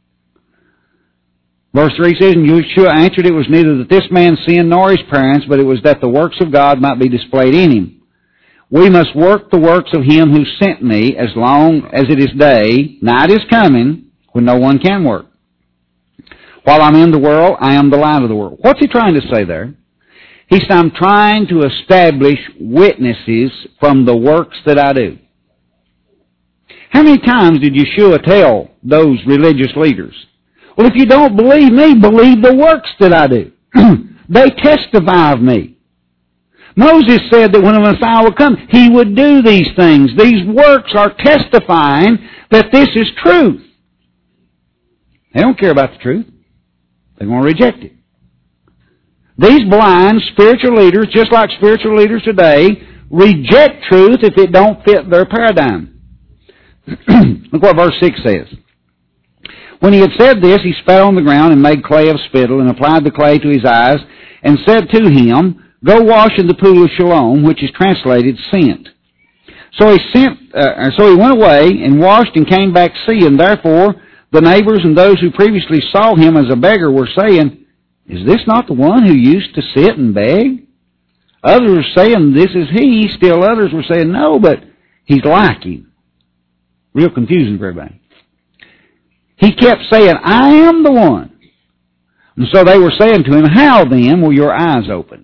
Verse 3 says, and Yeshua answered, it was neither that this man sinned nor his parents, but it was that the works of God might be displayed in him. We must work the works of him who sent me as long as it is day. Night is coming when no one can work. While I'm in the world, I am the light of the world. What's he trying to say there? He said, I'm trying to establish witnesses from the works that I do. How many times did Yeshua tell those religious leaders, well, if you don't believe me, believe the works that I do. They testify of me. Moses said that when the Messiah would come, he would do these things. These works are testifying that this is truth. They don't care about the truth. They're going to reject it. These blind spiritual leaders, just like spiritual leaders today, reject truth if it don't fit their paradigm. Look what verse 6 says. When he had said this, he spat on the ground and made clay of spittle and applied the clay to his eyes and said to him, go wash in the pool of Siloam, which is translated sent. So he went away and washed and came back seeing. Therefore, the neighbors and those who previously saw him as a beggar were saying, is this not the one who used to sit and beg? Others were saying, this is he. Still others were saying, no, but he's like him. Real confusing for everybody. He kept saying, I am the one. And so they were saying to him, how then were your eyes opened?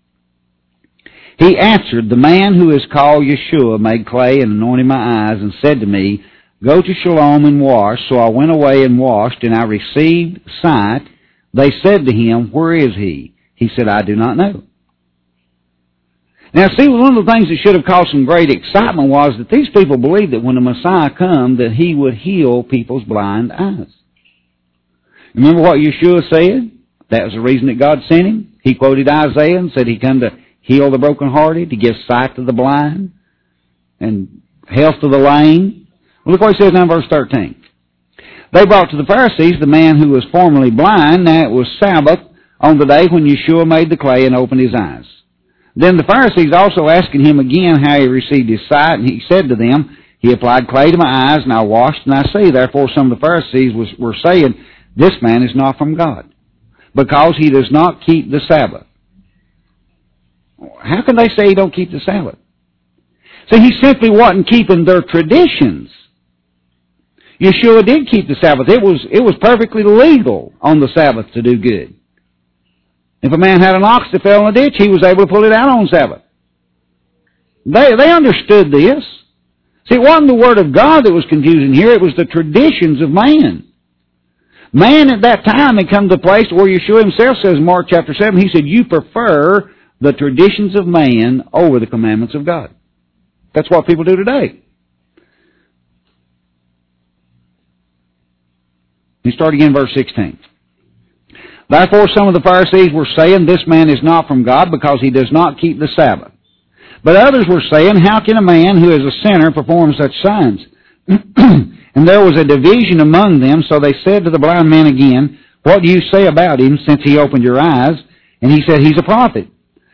He answered, the man who is called Yeshua made clay and anointed my eyes and said to me, go to Siloam and wash. So I went away and washed, and I received sight. They said to him, where is he? He said, I do not know. Now, see, one of the things that should have caused some great excitement was that these people believed that when the Messiah come, that he would heal people's blind eyes. Remember what Yeshua said? That was the reason that God sent him. He quoted Isaiah and said he come to heal the brokenhearted, to give sight to the blind, and health to the lame. Well, look what he says now in verse 13. They brought to the Pharisees the man who was formerly blind. Now it was Sabbath on the day when Yeshua made the clay and opened his eyes. Then the Pharisees also asking him again how he received his sight, and he said to them, he applied clay to my eyes, and I washed, and I see. Therefore some of the Pharisees were saying, this man is not from God, because he does not keep the Sabbath. How can they say he don't keep the Sabbath? See, he simply wasn't keeping their traditions. Yeshua did keep the Sabbath. It was perfectly legal on the Sabbath to do good. If a man had an ox that fell in a ditch, he was able to pull it out on Sabbath. They understood this. See, it wasn't the Word of God that was confusing here. It was the traditions of man. Man at that time had come to a place where Yeshua himself says in Mark chapter 7, he said, you prefer the traditions of man over the commandments of God. That's what people do today. We start again in verse 16. Therefore some of the Pharisees were saying, this man is not from God because he does not keep the Sabbath. But others were saying, how can a man who is a sinner perform such signs? And there was a division among them, so they said to the blind man again, what do you say about him since he opened your eyes? And he said, he's a prophet.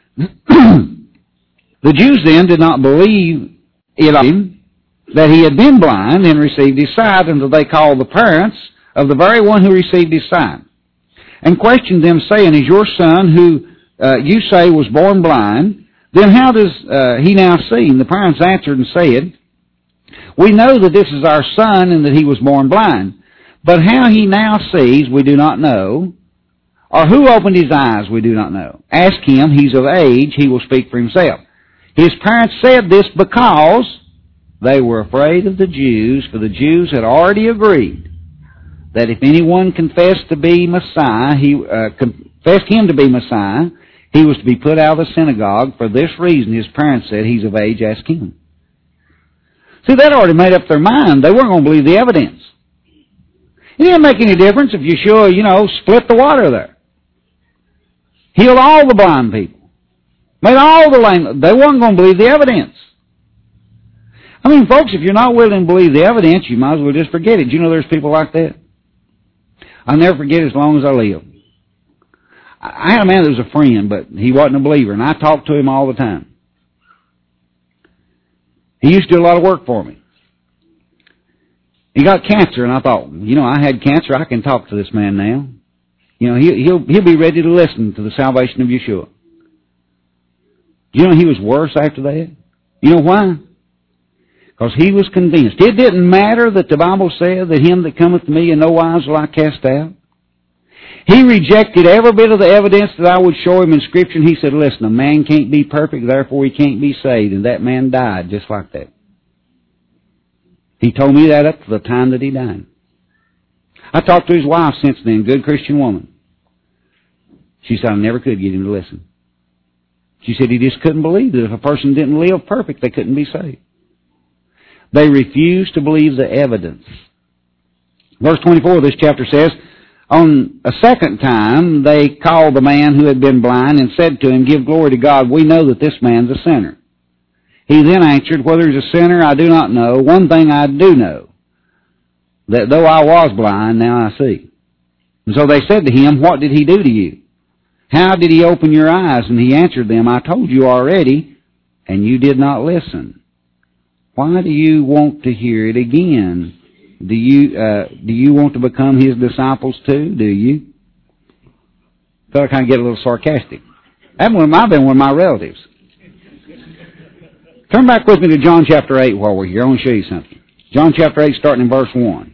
The Jews then did not believe it of him that he had been blind and received his sight until they called the parents of the very one who received his sight, and questioned them, saying, is your son who you say was born blind, then how does he now see? And the parents answered and said, we know that this is our son and that he was born blind, but how he now sees we do not know, or who opened his eyes we do not know. Ask him, he's of age, he will speak for himself. His parents said this because they were afraid of the Jews, for the Jews had already agreed that if anyone confessed to be Messiah, confessed him to be Messiah, he was to be put out of the synagogue. For this reason, his parents said, he's of age, ask him. See, they'd already made up their mind. They weren't going to believe the evidence. It didn't make any difference if Yeshua, split the water there. Healed all the blind people. Made all the lame. They weren't going to believe the evidence. I mean, folks, if you're not willing to believe the evidence, you might as well just forget it. Do you know there's people like that? I'll never forget as long as I live. I had a man that was a friend, but he wasn't a believer, and I talked to him all the time. He used to do a lot of work for me. He got cancer, and I thought, I had cancer, I can talk to this man now. He'll be ready to listen to the salvation of Yeshua. He was worse after that? You know why? Because he was convinced. It didn't matter that the Bible said that him that cometh to me in no wise will I cast out. He rejected every bit of the evidence that I would show him in Scripture, and he said, listen, a man can't be perfect, therefore he can't be saved. And that man died just like that. He told me that up to the time that he died. I talked to his wife since then, good Christian woman. She said I never could get him to listen. She said he just couldn't believe that if a person didn't live perfect, they couldn't be saved. They refused to believe the evidence. Verse 24 of this chapter says, on a second time, they called the man who had been blind and said to him, give glory to God, we know that this man's a sinner. He then answered, whether he's a sinner, I do not know. One thing I do know, that though I was blind, now I see. And so they said to him, what did he do to you? How did he open your eyes? And he answered them, I told you already, and you did not listen. Why do you want to hear it again? Do you want to become his disciples too? Do you? So I kind of get a little sarcastic. I've been one of my relatives. Turn back with me to John chapter 8 while we're here. I want to show you something. John chapter 8, starting in verse 1.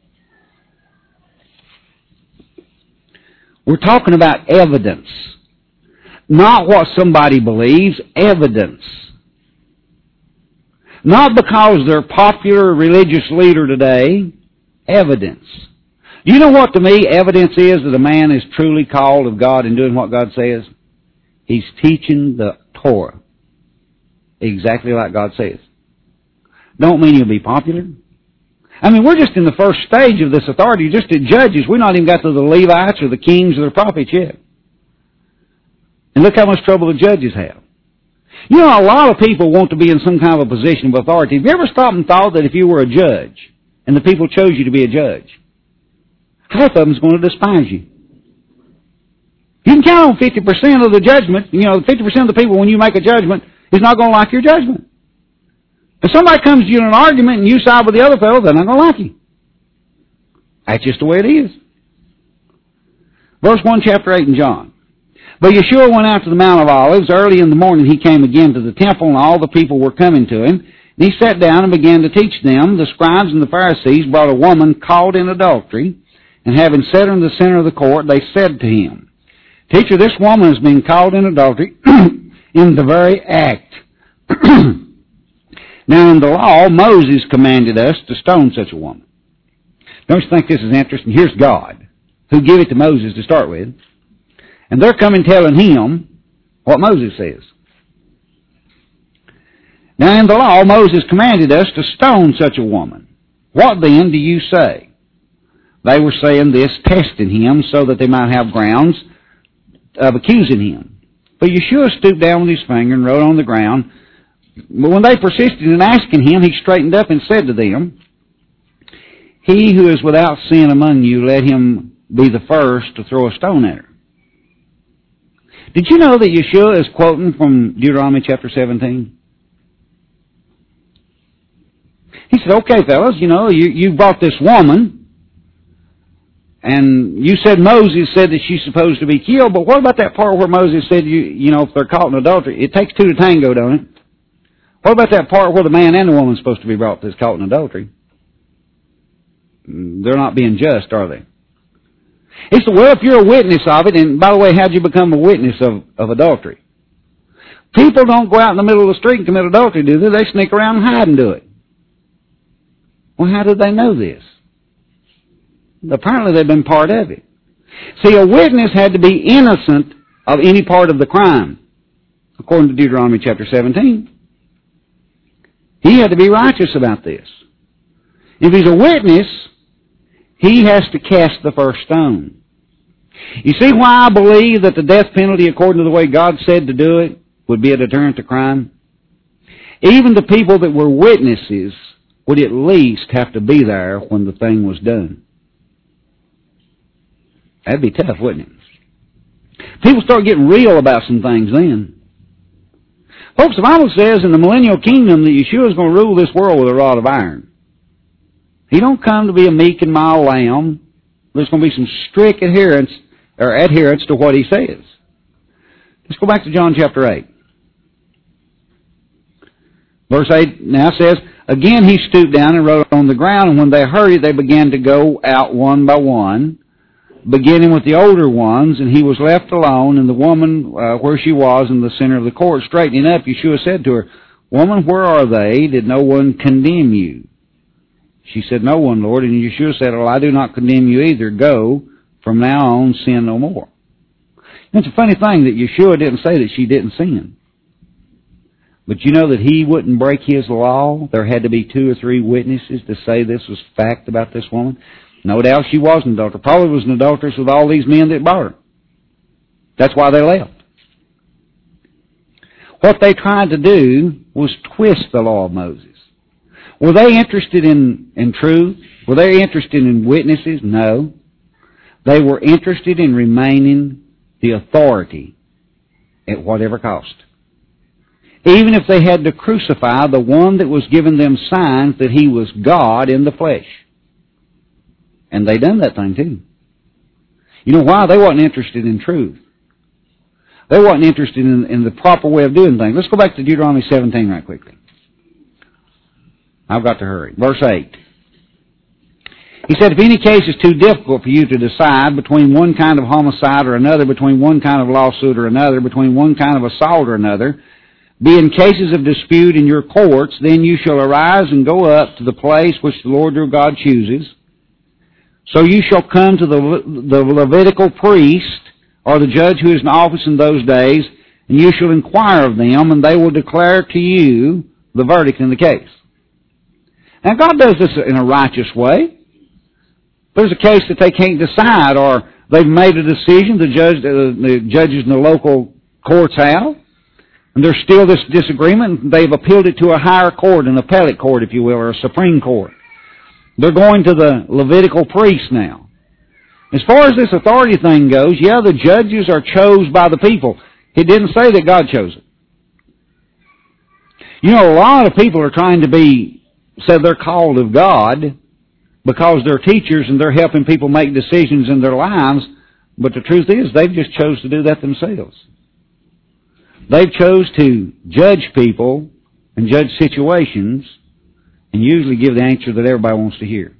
We're talking about evidence. Not what somebody believes, evidence. Not because they're popular religious leader today, evidence. Do you know what to me evidence is that a man is truly called of God and doing what God says? He's teaching the Torah exactly like God says. Don't mean he'll be popular. I mean, we're just in the first stage of this authority, just as judges. We've not even got to the Levites or the kings or the prophets yet. And look how much trouble the judges have. You know, a lot of people want to be in some kind of a position of authority. Have you ever stopped and thought that if you were a judge and the people chose you to be a judge, half of them is going to despise you? You can count on 50% of the judgment. You know, 50% of the people, when you make a judgment, is not going to like your judgment. If somebody comes to you in an argument and you side with the other fellow, they're not going to like you. That's just the way it is. Verse 1, chapter 8 in John. But Yeshua went out to the Mount of Olives. Early in the morning he came again to the temple, and all the people were coming to him. And he sat down and began to teach them. The scribes and the Pharisees brought a woman caught in adultery, and having set her in the center of the court, they said to him, Teacher, this woman has been caught in adultery in the very act. Now in the law, Moses commanded us to stone such a woman. Don't you think this is interesting? Here's God, who gave it to Moses to start with. And they're coming telling him what Moses says. Now in the law, Moses commanded us to stone such a woman. What then do you say? They were saying this, testing him, so that they might have grounds of accusing him. But Yeshua stooped down with his finger and wrote on the ground. But when they persisted in asking him, he straightened up and said to them, He who is without sin among you, let him be the first to throw a stone at her. Did you know that Yeshua is quoting from Deuteronomy chapter 17? He said, okay, fellas, you brought this woman, and you said Moses said that she's supposed to be killed, but what about that part where Moses said, if they're caught in adultery, it takes two to tango, don't it? What about that part where the man and the woman are supposed to be brought that's caught in adultery? They're not being just, are they? He said, well, if you're a witness of it, and by the way, how'd you become a witness of adultery? People don't go out in the middle of the street and commit adultery, do they? They sneak around and hide and do it. Well, how did they know this? Apparently they've been part of it. See, a witness had to be innocent of any part of the crime, according to Deuteronomy chapter 17. He had to be righteous about this. If he's a witness, he has to cast the first stone. You see why I believe that the death penalty, according to the way God said to do it, would be a deterrent to crime? Even the people that were witnesses would at least have to be there when the thing was done. That'd be tough, wouldn't it? People start getting real about some things then. Folks, the Bible says in the millennial kingdom that Yeshua is going to rule this world with a rod of iron. He don't come to be a meek and mild lamb. There's going to be some strict adherence to what he says. Let's go back to John chapter 8. Verse 8 now says, Again he stooped down and wrote on the ground, and when they heard it, they began to go out one by one, beginning with the older ones, and he was left alone, and the woman where she was in the center of the court. Straightening up, Yeshua said to her, Woman, where are they? Did no one condemn you? She said, "No one, Lord." And Yeshua said, "Well, I do not condemn you either. Go, from now on, sin no more." And it's a funny thing that Yeshua didn't say that she didn't sin. But you know that he wouldn't break his law? There had to be 2 or 3 witnesses to say this was fact about this woman. No doubt she was an adulteress. Probably was an adulteress with all these men that bought her. That's why they left. What they tried to do was twist the law of Moses. Were they interested in truth? Were they interested in witnesses? No. They were interested in remaining the authority at whatever cost. Even if they had to crucify the one that was giving them signs that he was God in the flesh. And they done that thing too. You know why? They wasn't interested in truth. They wasn't interested in the proper way of doing things. Let's go back to Deuteronomy 17 right quickly. I've got to hurry. Verse 8. He said, "If any case is too difficult for you to decide between one kind of homicide or another, between one kind of lawsuit or another, between one kind of assault or another, be in cases of dispute in your courts, then you shall arise and go up to the place which the Lord your God chooses. So you shall come to the Levitical priest, or the judge who is in office in those days, and you shall inquire of them, and they will declare to you the verdict in the case." Now God does this in a righteous way. There's a case that they can't decide, or they've made a decision, the judges in the local courts have, and there's still this disagreement, and they've appealed it to a higher court, an appellate court, if you will, or a Supreme Court. They're going to the Levitical priest now. As far as this authority thing goes, yeah, the judges are chosen by the people. It didn't say that God chose it. You know, a lot of people are trying to said they're called of God because they're teachers and they're helping people make decisions in their lives, but the truth is they've just chose to do that themselves. They've chose to judge people and judge situations and usually give the answer that everybody wants to hear.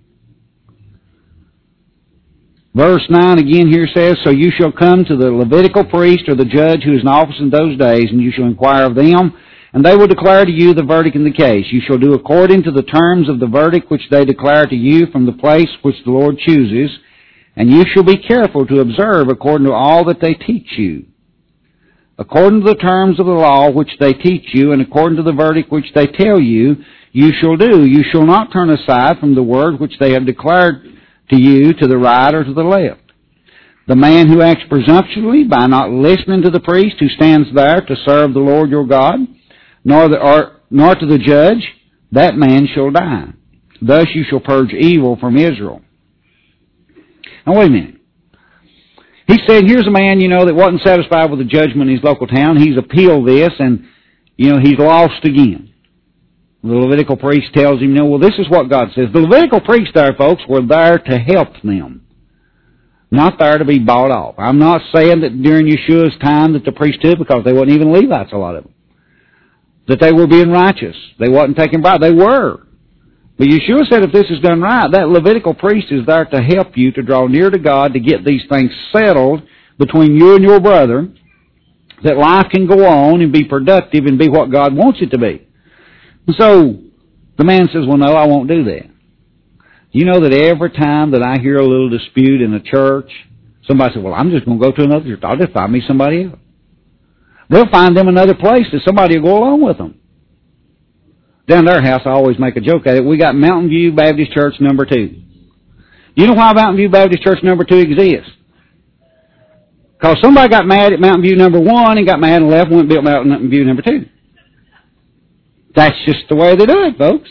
Verse 9 again here says, "So you shall come to the Levitical priest or the judge who is in office in those days, and you shall inquire of them, and they will declare to you the verdict in the case. You shall do according to the terms of the verdict which they declare to you from the place which the Lord chooses, and you shall be careful to observe according to all that they teach you. According to the terms of the law which they teach you, and according to the verdict which they tell you, you shall do. You shall not turn aside from the word which they have declared to you to the right or to the left. The man who acts presumptuously by not listening to the priest who stands there to serve the Lord your God, nor to the judge, that man shall die. Thus you shall purge evil from Israel." Now wait a minute. He said, here's a man, that wasn't satisfied with the judgment in his local town. He's appealed this, and, he's lost again. The Levitical priest tells him, well, this is what God says. The Levitical priests there, folks, were there to help them, not there to be bought off. I'm not saying that during Yeshua's time that the priesthood, because they weren't even Levites, a lot of them, that they were being righteous. They wasn't taking bribes. They were. But Yeshua said if this is done right, that Levitical priest is there to help you to draw near to God, to get these things settled between you and your brother, that life can go on and be productive and be what God wants it to be. And so the man says, well, no, I won't do that. You know that every time that I hear a little dispute in a church, somebody says, well, I'm just going to go to another church. I'll just find me somebody else. They'll find them another place that somebody will go along with them. Down at their house, I always make a joke at it. We got Mountain View Baptist Church number 2. You know why Mountain View Baptist Church number 2 exists? Because somebody got mad at Mountain View number 1 and got mad and left and went and built Mountain View number 2. That's just the way they do it, folks.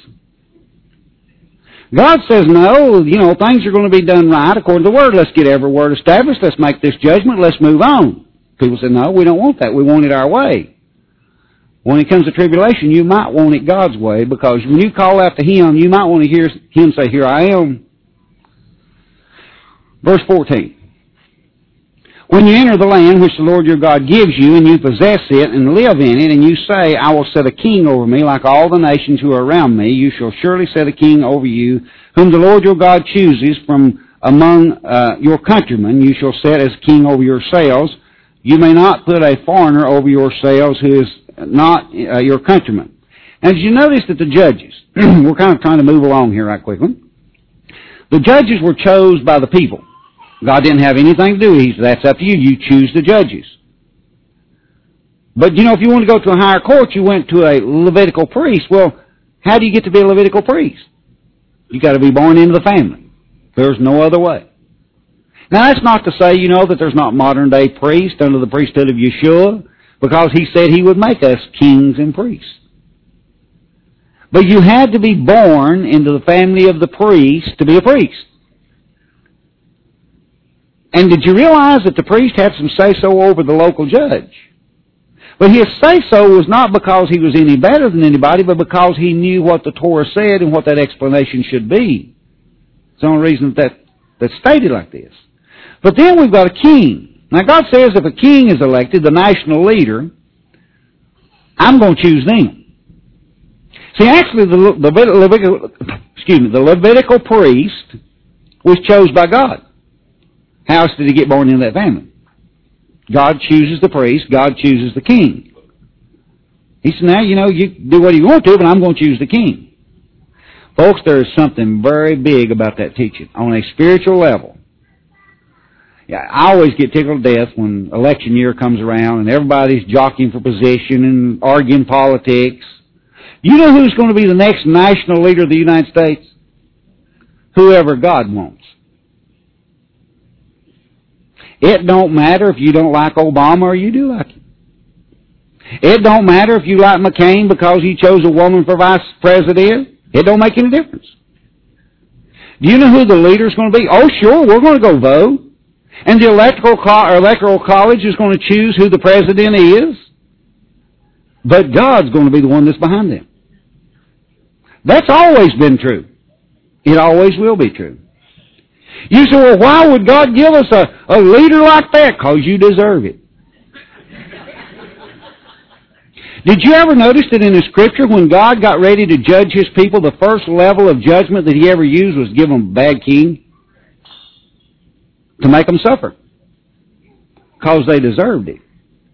God says, no, things are going to be done right according to the Word. Let's get every word established. Let's make this judgment. Let's move on. People say, no, we don't want that. We want it our way. When it comes to tribulation, you might want it God's way, because when you call out to Him, you might want to hear Him say, here I am. Verse 14. When you enter the land which the Lord your God gives you, and you possess it, and live in it, and you say, I will set a king over me, like all the nations who are around me, you shall surely set a king over you, whom the Lord your God chooses from among your countrymen. You shall set as king over yourselves. You may not put a foreigner over yourselves who is not your countryman. Now, did you notice that the judges, we're kind of trying to move along here right quickly. The judges were chosen by the people. God didn't have anything to do with it. He said, that's up to you. You choose the judges. But, you know, if you want to go to a higher court, you went to a Levitical priest. Well, how do you get to be a Levitical priest? You got to be born into the family. There's no other way. Now, that's not to say, you know, that there's not modern-day priests under the priesthood of Yeshua, because he said he would make us kings and priests. But you had to be born into the family of the priest to be a priest. And did you realize that the priest had some say-so over the local judge? But his say-so was not because he was any better than anybody, but because he knew what the Torah said and what that explanation should be. It's the only reason that's stated like this. But then we've got a king. Now God says if a king is elected, the national leader, I'm going to choose them. See, actually, the Levitical priest was chosen by God. How else did he get born into that family? God chooses the priest. God chooses the king. He said, now, you know, you do what you want to, but I'm going to choose the king. Folks, there is something very big about that teaching on a spiritual level. Yeah, I always get tickled to death when election year comes around and everybody's jockeying for position and arguing politics. You know who's going to be the next national leader of the United States? Whoever God wants. It don't matter if you don't like Obama or you do like him. It don't matter if you like McCain because he chose a woman for vice president. It don't make any difference. Do you know who the leader's going to be? Oh, sure, we're going to go vote. And the electoral college is going to choose who the president is. But God's going to be the one that's behind them. That's always been true. It always will be true. You say, well, why would God give us a leader like that? Because you deserve it. Did you ever notice that in the Scripture, when God got ready to judge His people, the first level of judgment that He ever used was give them a bad king to make them suffer? Because they deserved it.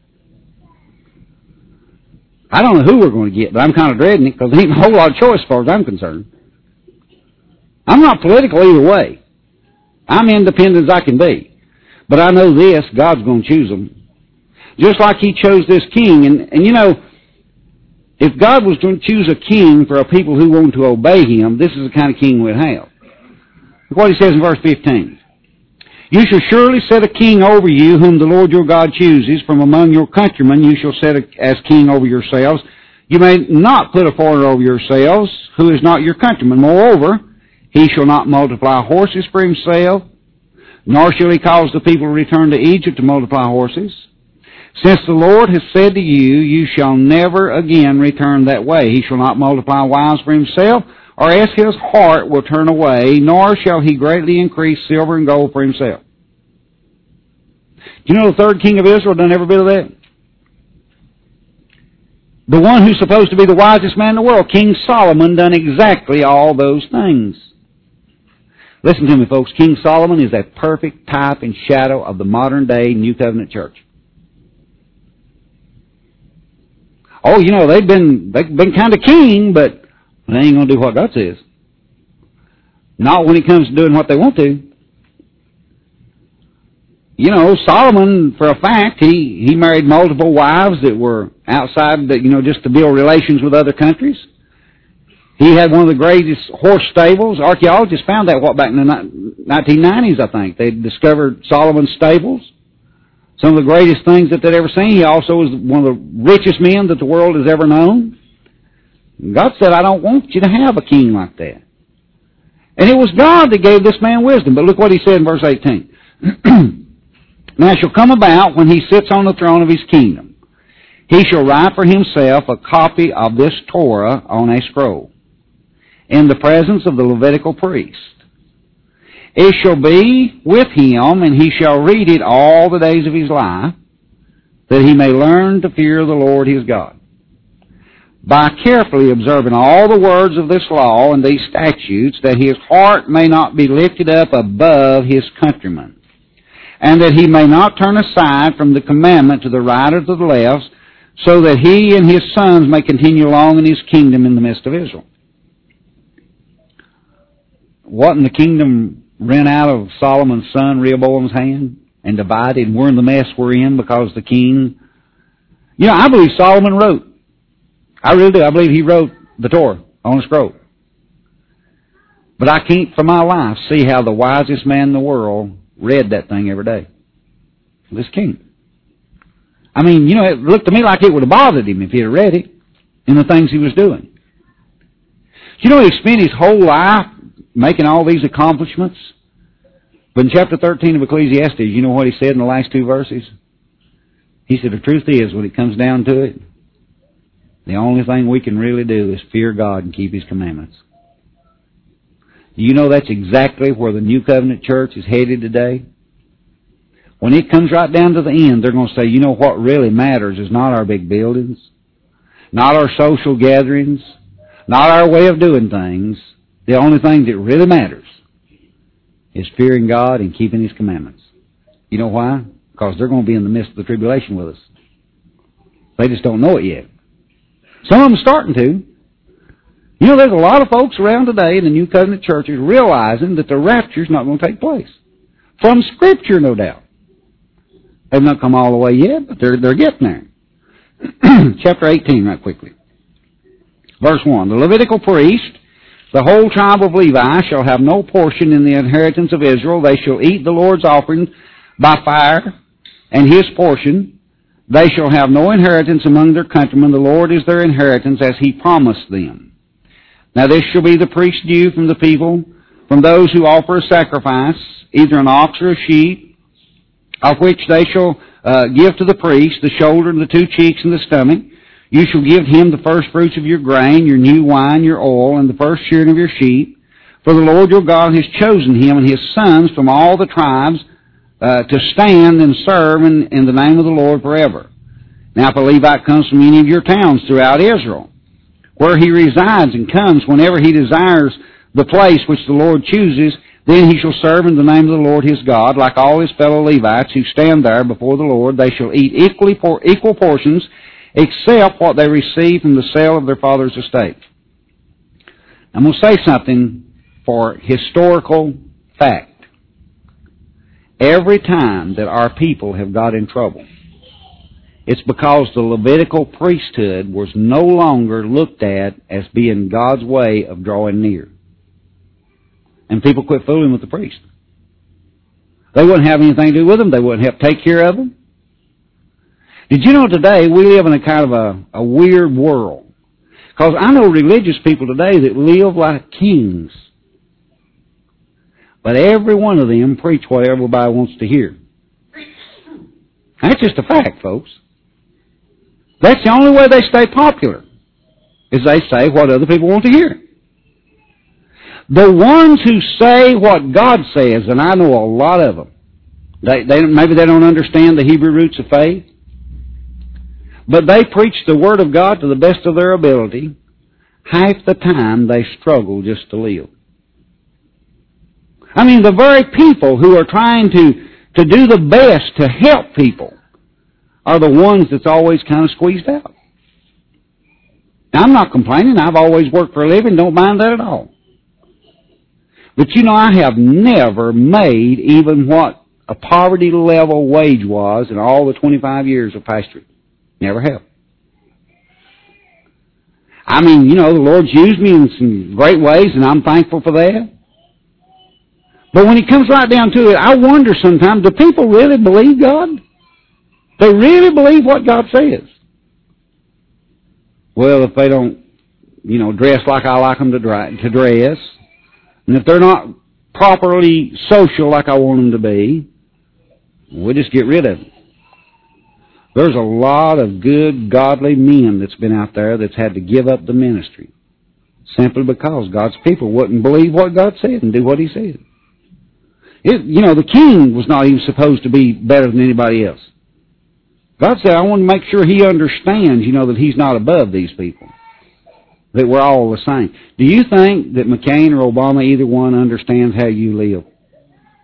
I don't know who we're going to get, but I'm kind of dreading it because there ain't a whole lot of choice as far as I'm concerned. I'm not political either way. I'm independent as I can be. But I know this, God's going to choose them. Just like He chose this king. And you know, if God was going to choose a king for a people who want to obey Him, this is the kind of king we'd have. Look what He says in verse 15. You shall surely set a king over you, whom the Lord your God chooses. From among your countrymen you shall set as king over yourselves. You may not put a foreigner over yourselves, who is not your countryman. Moreover, he shall not multiply horses for himself, nor shall he cause the people to return to Egypt to multiply horses. Since the Lord has said to you, you shall never again return that way. He shall not multiply wives for himself, or else his heart will turn away, nor shall he greatly increase silver and gold for himself. Do you know the third king of Israel done every bit of that? The one who's supposed to be the wisest man in the world, King Solomon, done exactly all those things. Listen to me, folks. King Solomon is a perfect type and shadow of the modern-day New Covenant church. Oh, you know, they've been kind of king, but they ain't going to do what God says. Not when it comes to doing what they want to. You know, Solomon, for a fact, he married multiple wives that were outside, just to build relations with other countries. He had one of the greatest horse stables. Archaeologists found that, back in the 1990s, I think. They discovered Solomon's stables. Some of the greatest things that they'd ever seen. He also was one of the richest men that the world has ever known. God said, I don't want you to have a king like that. And it was God that gave this man wisdom. But look what he said in verse 18. Now it shall come about when he sits on the throne of his kingdom, he shall write for himself a copy of this Torah on a scroll, in the presence of the Levitical priest. It shall be with him, and he shall read it all the days of his life, that he may learn to fear the Lord his God, by carefully observing all the words of this law and these statutes, that his heart may not be lifted up above his countrymen, and that he may not turn aside from the commandment to the right or to the left, so that he and his sons may continue long in his kingdom in the midst of Israel. Wasn't the kingdom rent out of Solomon's son Rehoboam's hand and divided, and we're in the mess we're in because the king... You know, I believe Solomon wrote. I really do. I believe he wrote the Torah on a scroll. But I can't for my life see how the wisest man in the world read that thing every day. This king. I mean, you know, it looked to me like it would have bothered him if he had read it in the things he was doing. You know, he spent his whole life making all these accomplishments. But in chapter 13 of Ecclesiastes, you know what he said in the last two verses? He said, the truth is, when it comes down to it, the only thing we can really do is fear God and keep His commandments. You know that's exactly where the New Covenant Church is headed today. When it comes right down to the end, they're going to say, you know what really matters is not our big buildings, not our social gatherings, not our way of doing things. The only thing that really matters is fearing God and keeping His commandments. You know why? Because they're going to be in the midst of the tribulation with us. They just don't know it yet. Some of them are starting to. You know, there's a lot of folks around today in the New Covenant churches realizing that the rapture is not going to take place. From Scripture, no doubt. They've not come all the way yet, but they're getting there. Chapter 18, right quickly. Verse 1. The Levitical priest, the whole tribe of Levi, shall have no portion in the inheritance of Israel. They shall eat the Lord's offering by fire, and His portion. They shall have no inheritance among their countrymen. The Lord is their inheritance, as He promised them. Now this shall be the priest's due from the people, from those who offer a sacrifice, either an ox or a sheep, of which they shall give to the priest the shoulder and the two cheeks and the stomach. You shall give him the first fruits of your grain, your new wine, your oil, and the first shearing of your sheep. For the Lord your God has chosen him and his sons from all the tribes to stand and serve in the name of the Lord forever. Now if a Levite comes from any of your towns throughout Israel, where he resides and comes whenever he desires the place which the Lord chooses, then he shall serve in the name of the Lord his God, like all his fellow Levites who stand there before the Lord. They shall eat equal portions, except what they receive from the sale of their father's estate. I'm going to say something for historical fact. Every time that our people have got in trouble, it's because the Levitical priesthood was no longer looked at as being God's way of drawing near. And people quit fooling with the priest. They wouldn't have anything to do with them. They wouldn't help take care of them. Did you know today we live in a kind of a weird world? Because I know religious people today that live like kings. But every one of them preach what everybody wants to hear. That's just a fact, folks. That's the only way they stay popular, is they say what other people want to hear. The ones who say what God says, and I know a lot of them, maybe they don't understand the Hebrew roots of faith, but they preach the Word of God to the best of their ability. Half the time they struggle just to live. I mean, the very people who are trying to do the best to help people are the ones that's always kind of squeezed out. Now, I'm not complaining. I've always worked for a living. Don't mind that at all. But you know, I have never made even what a poverty level wage was in all the 25 years of pastoring. Never have. I mean, you know, the Lord's used me in some great ways, and I'm thankful for that. But when it comes right down to it, I wonder sometimes, do people really believe God? They really believe what God says? Well, if they don't, you know, dress like I like them to dress, and if they're not properly social like I want them to be, we'll just get rid of them. There's a lot of good, godly men that's been out there that's had to give up the ministry simply because God's people wouldn't believe what God said and do what He said. You know, the king was not even supposed to be better than anybody else. God said, I want to make sure he understands, you know, that he's not above these people, that we're all the same. Do you think that McCain or Obama, either one, understands how you live?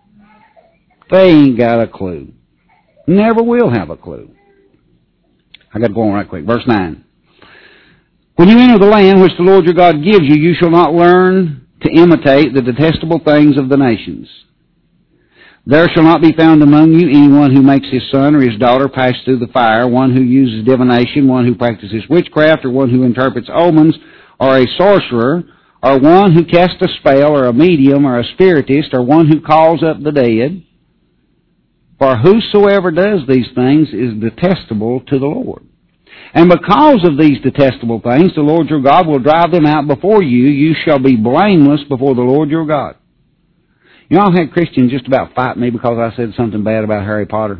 They ain't got a clue. Never will have a clue. I got to go on right quick. Verse 9. When you enter the land which the Lord your God gives you, you shall not learn to imitate the detestable things of the nations. There shall not be found among you anyone who makes his son or his daughter pass through the fire, one who uses divination, one who practices witchcraft, or one who interprets omens, or a sorcerer, or one who casts a spell, or a medium, or a spiritist, or one who calls up the dead. For whosoever does these things is detestable to the Lord. And because of these detestable things, the Lord your God will drive them out before you. You shall be blameless before the Lord your God. You know, I've had Christians just about fight me because I said something bad about Harry Potter.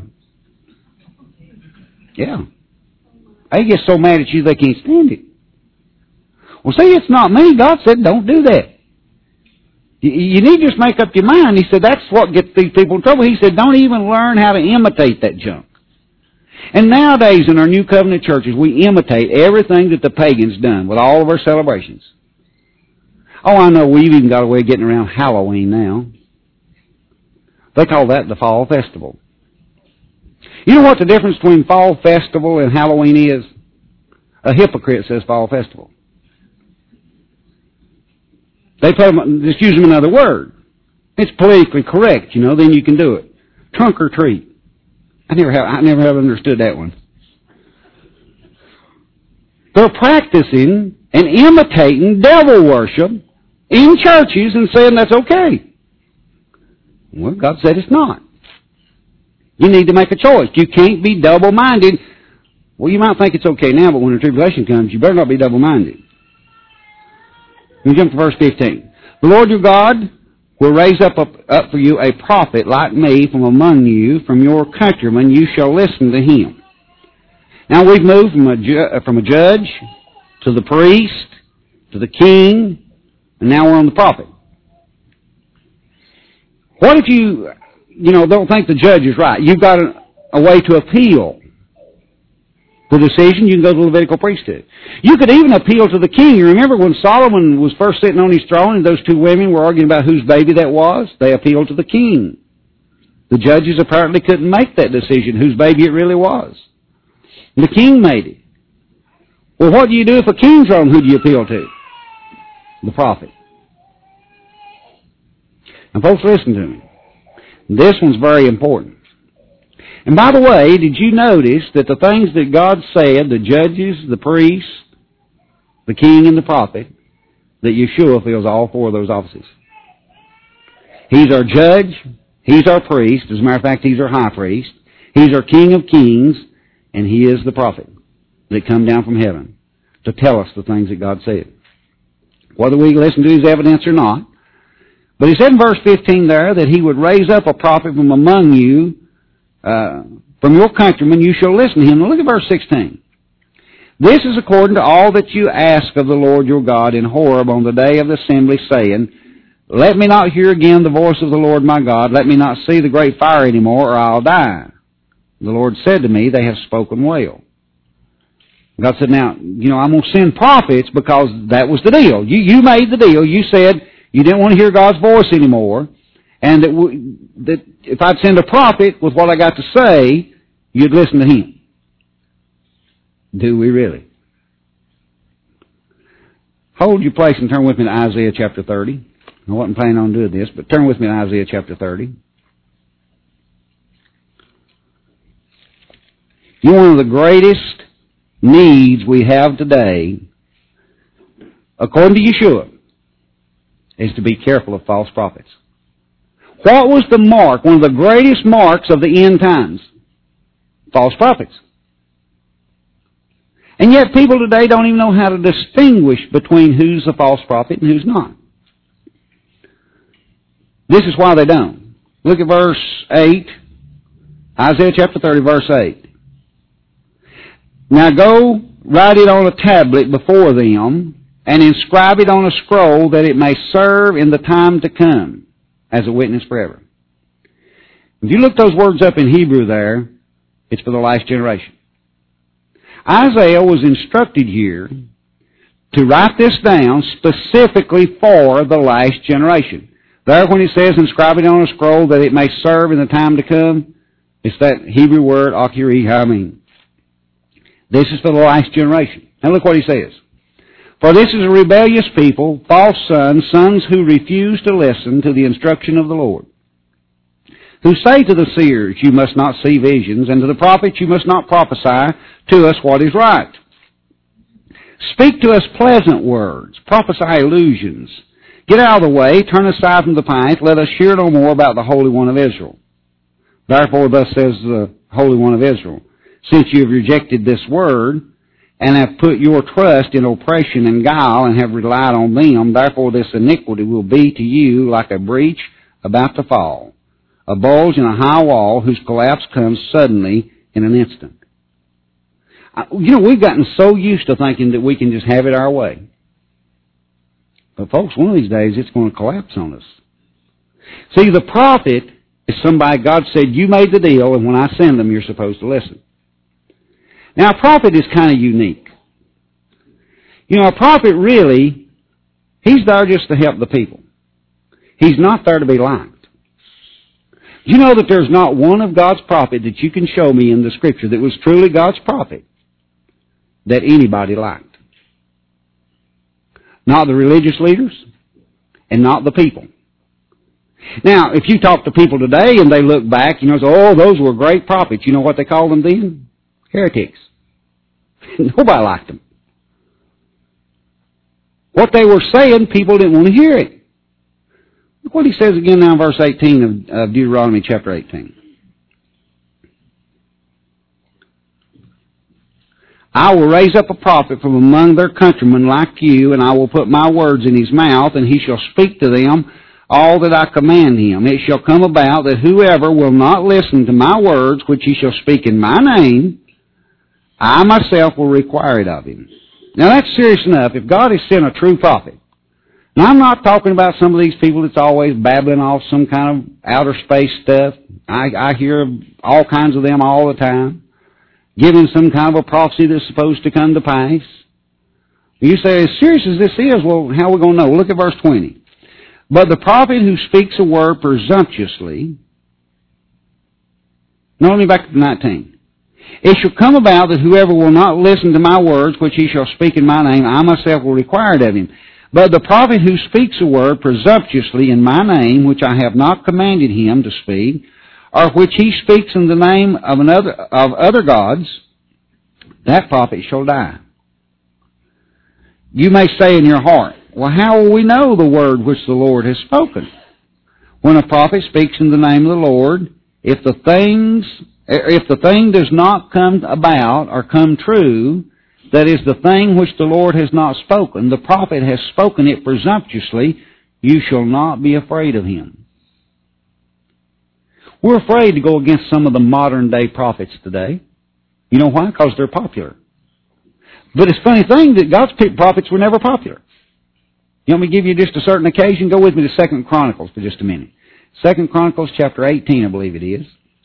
Yeah. They get so mad at you they can't stand it. Well, see, it's not me. God said don't do that. You need to just make up your mind. He said that's what gets these people in trouble. He said don't even learn how to imitate that junk. And nowadays in our New Covenant churches, we imitate everything that the pagans done with all of our celebrations. Oh, I know we've even got a way of getting around Halloween now. They call that the Fall Festival. You know what the difference between Fall Festival and Halloween is? A hypocrite says Fall Festival. They just use them another word. It's politically correct, you know, then you can do it. Trunk or treat. I never have understood that one. They're practicing and imitating devil worship in churches and saying that's okay. Well, God said it's not. You need to make a choice. You can't be double-minded. Well, you might think it's okay now, but when the tribulation comes, you better not be double-minded. Let me jump to verse 15. The Lord your God will raise up for you a prophet like me from among you, from your countrymen. You shall listen to him. Now we've moved from a judge to the priest to the king, and now we're on the prophet. What if you don't think the judge is right? You've got a way to appeal the decision. You can go to the Levitical priesthood. You could even appeal to the king. You remember when Solomon was first sitting on his throne and those two women were arguing about whose baby that was? They appealed to the king. The judges apparently couldn't make that decision, whose baby it really was. And the king made it. Well, what do you do if a king's wrong? Who do you appeal to? The prophet. And folks, listen to me. This one's very important. And by the way, did you notice that the things that God said, the judges, the priests, the king, and the prophet, that Yeshua fills all four of those offices? He's our judge, he's our priest, as a matter of fact, he's our high priest, he's our king of kings, and he is the prophet that come down from heaven to tell us the things that God said. Whether we listen to his evidence or not. But he said in verse 15 there that he would raise up a prophet from among you, from your countrymen, you shall listen to him. Now look at verse 16. This is according to all that you ask of the Lord your God in Horeb on the day of the assembly, saying, let me not hear again the voice of the Lord my God. Let me not see the great fire anymore, or I'll die. The Lord said to me, they have spoken well. God said, now, I'm going to send prophets because that was the deal. You made the deal. You said you didn't want to hear God's voice anymore, and that if I'd send a prophet with what I got to say, you'd listen to him. Do we really? Hold your place and turn with me to Isaiah chapter 30. I wasn't planning on doing this, but turn with me to Isaiah chapter 30. One of the greatest needs we have today, according to Yeshua, is to be careful of false prophets. What was the mark, one of the greatest marks of the end times? False prophets. And yet people today don't even know how to distinguish between who's a false prophet and who's not. This is why they don't. Look at verse 8, Isaiah chapter 30, verse 8. Now go, write it on a tablet before them, and inscribe it on a scroll, that it may serve in the time to come as a witness forever. If you look those words up in Hebrew there, it's for the last generation. Isaiah was instructed here to write this down specifically for the last generation. There when it says, inscribe it on a scroll that it may serve in the time to come, it's that Hebrew word, akiri hamim. This is for the last generation. Now look what he says. For this is a rebellious people, false sons, sons who refuse to listen to the instruction of the Lord, who say to the seers, you must not see visions, and to the prophets, you must not prophesy to us what is right. Speak to us pleasant words, prophesy illusions. Get out of the way, turn aside from the path, let us hear no more about the Holy One of Israel. Therefore, thus says the Holy One of Israel, since you have rejected this word, and have put your trust in oppression and guile, and have relied on them, therefore this iniquity will be to you like a breach about to fall, a bulge in a high wall whose collapse comes suddenly in an instant. We've gotten so used to thinking that we can just have it our way. But folks, one of these days it's going to collapse on us. See, the prophet is somebody God said, you made the deal, and when I send them, you're supposed to listen. Now, a prophet is kind of unique. A prophet really, he's there just to help the people. He's not there to be liked. Do you know that there's not one of God's prophets that you can show me in the Scripture that was truly God's prophet that anybody liked? Not the religious leaders, and not the people. Now, if you talk to people today and they look back, say, oh, those were great prophets. You know what they called them then? Heretics. Nobody liked them. What they were saying, people didn't want to hear it. Look what he says again now in verse 18 of Deuteronomy chapter 18. I will raise up a prophet from among their countrymen like you, and I will put my words in his mouth, and he shall speak to them all that I command him. It shall come about that whoever will not listen to my words, which he shall speak in my name, I myself will require it of him. Now that's serious enough. If God has sent a true prophet, now I'm not talking about some of these people that's always babbling off some kind of outer space stuff. I hear all kinds of them all the time, giving some kind of a prophecy that's supposed to come to pass. You say, as serious as this is, well, how are we going to know? Look at verse 20. But the prophet who speaks a word presumptuously, now let me back to 19. It shall come about that whoever will not listen to my words, which he shall speak in my name, I myself will require it of him. But the prophet who speaks a word presumptuously in my name, which I have not commanded him to speak, or which he speaks in the name of other gods, that prophet shall die. You may say in your heart, well, how will we know the word which the Lord has spoken? When a prophet speaks in the name of the Lord, if the thing does not come about or come true, that is the thing which the Lord has not spoken, the prophet has spoken it presumptuously, you shall not be afraid of him. We're afraid to go against some of the modern day prophets today. You know why? Because they're popular. But it's a funny thing that God's prophets were never popular. You want me to give you just a certain occasion? Go with me to 2 Chronicles for just a minute. 2 Chronicles chapter 18, I believe it is.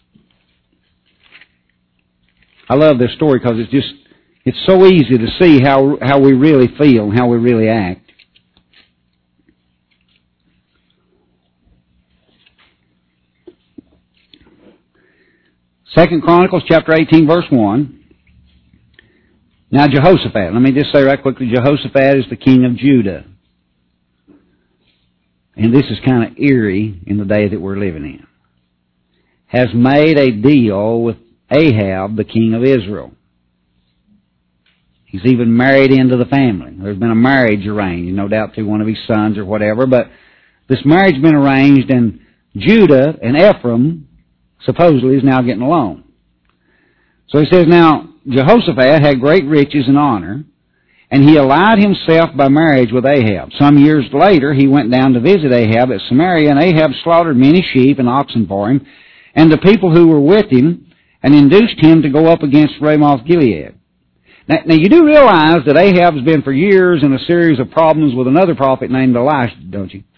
I love this story because it's so easy to see how we really feel and how we really act. Second Chronicles chapter 18, verse 1. Now Jehoshaphat, let me just say right quickly, Jehoshaphat is the king of Judah. And this is kind of eerie in the day that we're living in. Has made a deal with Ahab, the king of Israel. He's even married into the family. There's been a marriage arranged, no doubt through one of his sons or whatever, but this marriage has been arranged, and Judah and Ephraim supposedly is now getting along. So he says, now, Jehoshaphat had great riches and honor, and he allied himself by marriage with Ahab. Some years later, he went down to visit Ahab at Samaria, and Ahab slaughtered many sheep and oxen for him, and the people who were with him, and induced him to go up against Ramoth-Gilead. Now, you do realize that Ahab's been for years in a series of problems with another prophet named Elisha, don't you?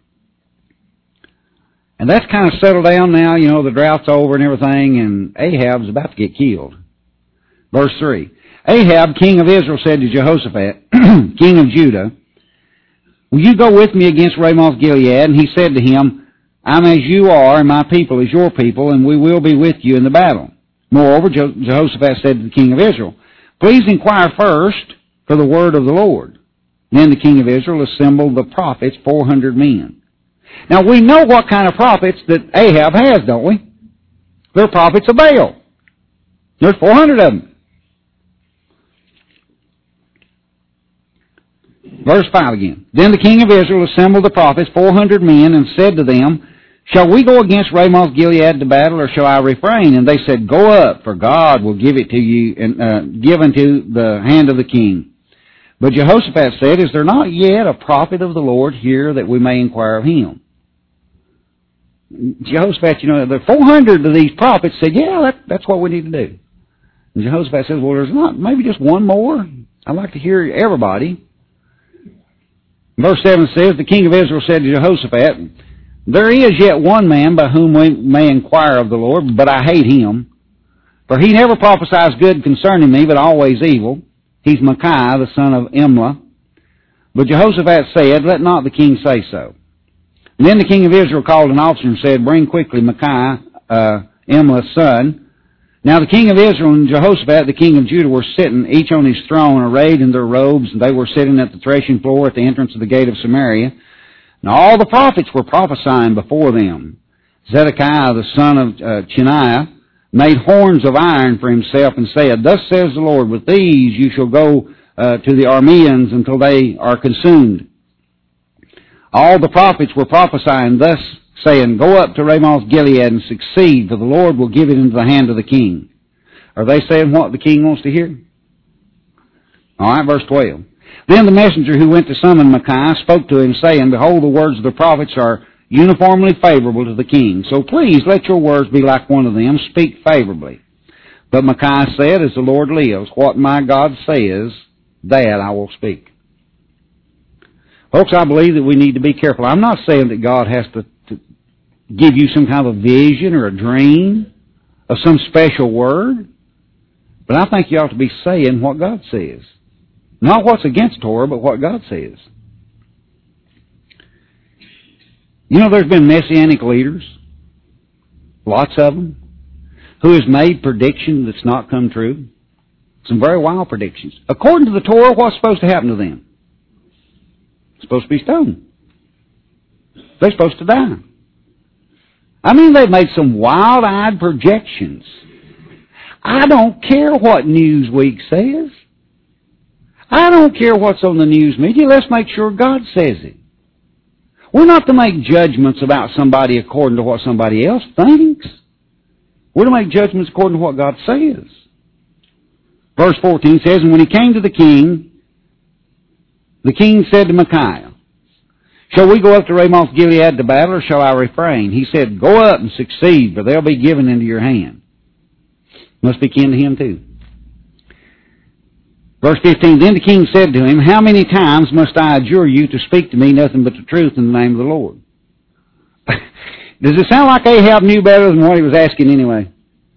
And that's kind of settled down now, the drought's over and everything, and Ahab's about to get killed. Verse 3. Ahab, king of Israel, said to Jehoshaphat, king of Judah, will you go with me against Ramoth-Gilead? And he said to him, I'm as you are, and my people is your people, and we will be with you in the battle. Moreover, Jehoshaphat said to the king of Israel, Please inquire first for the word of the Lord. Then the king of Israel assembled the prophets, 400 men. Now we know what kind of prophets that Ahab has, don't we? They're prophets of Baal. There's 400 of them. Verse 5 again. Then the king of Israel assembled the prophets, 400 men, and said to them, Shall we go against Ramoth Gilead to battle, or shall I refrain? And they said, Go up, for God will give it to you, and give into the hand of the king. But Jehoshaphat said, Is there not yet a prophet of the Lord here that we may inquire of him? Jehoshaphat, the 400 of these prophets said, Yeah, that's what we need to do. And Jehoshaphat says, Well, there's not maybe just one more. I'd like to hear everybody. Verse 7 says, The king of Israel said to Jehoshaphat, There is yet one man by whom we may inquire of the Lord, but I hate him. For he never prophesies good concerning me, but always evil. He's Micaiah, the son of Imlah. But Jehoshaphat said, Let not the king say so. And then the king of Israel called an officer and said, Bring quickly Micaiah, Imlah's son. Now the king of Israel and Jehoshaphat, the king of Judah, were sitting, each on his throne, arrayed in their robes, and they were sitting at the threshing floor at the entrance of the gate of Samaria. And all the prophets were prophesying before them. Zedekiah, the son of Cheniah, made horns of iron for himself and said, Thus says the Lord, With these you shall go to the Arameans until they are consumed. All the prophets were prophesying thus, saying, Go up to Ramoth Gilead and succeed, for the Lord will give it into the hand of the king. Are they saying what the king wants to hear? All right, verse 12. Then the messenger who went to summon Micaiah spoke to him, saying, Behold, the words of the prophets are uniformly favorable to the king. So please let your words be like one of them. Speak favorably. But Micaiah said, As the Lord lives, what my God says, that I will speak. Folks, I believe that we need to be careful. I'm not saying that God has to give you some kind of a vision or a dream of some special word, but I think you ought to be saying what God says. Not what's against Torah, but what God says. There's been messianic leaders, lots of them, who has made predictions that's not come true. Some very wild predictions. According to the Torah, what's supposed to happen to them? They're supposed to be stoned. They're supposed to die. They've made some wild-eyed projections. I don't care what Newsweek says. I don't care what's on the news media. Let's make sure God says it. We're not to make judgments about somebody according to what somebody else thinks. We're to make judgments according to what God says. Verse 14 says, And when he came to the king said to Micaiah, Shall we go up to Ramoth Gilead to battle, or shall I refrain? He said, Go up and succeed, for they'll be given into your hand. Must be kin to him too. Verse 15, Then the king said to him, How many times must I adjure you to speak to me nothing but the truth in the name of the Lord? Does it sound like Ahab knew better than what he was asking anyway?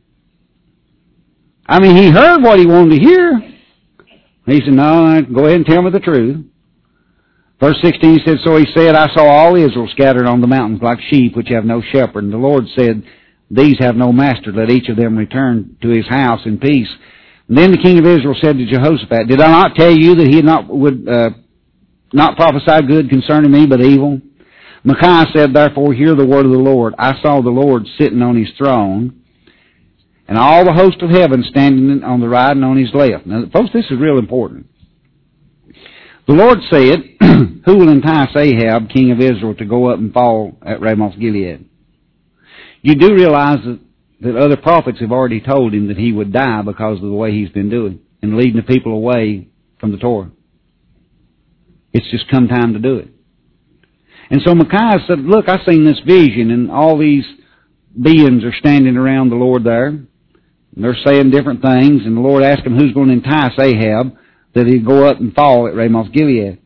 He heard what he wanted to hear. He said, No, go ahead and tell me the truth. Verse 16 said, So he said, I saw all Israel scattered on the mountains like sheep which have no shepherd. And the Lord said, These have no master. Let each of them return to his house in peace. And then the king of Israel said to Jehoshaphat, Did I not tell you that he would not prophesy good concerning me, but evil? Micaiah said, Therefore, hear the word of the Lord. I saw the Lord sitting on his throne, and all the host of heaven standing on the right and on his left. Now, folks, this is real important. The Lord said, Who will entice Ahab, king of Israel, to go up and fall at Ramoth Gilead? You do realize that other prophets have already told him that he would die because of the way he's been doing and leading the people away from the Torah. It's just come time to do it. And so Micaiah said, Look, I've seen this vision, and all these beings are standing around the Lord there. And they're saying different things, and the Lord asked him who's going to entice Ahab that he'd go up and fall at Ramoth Gilead.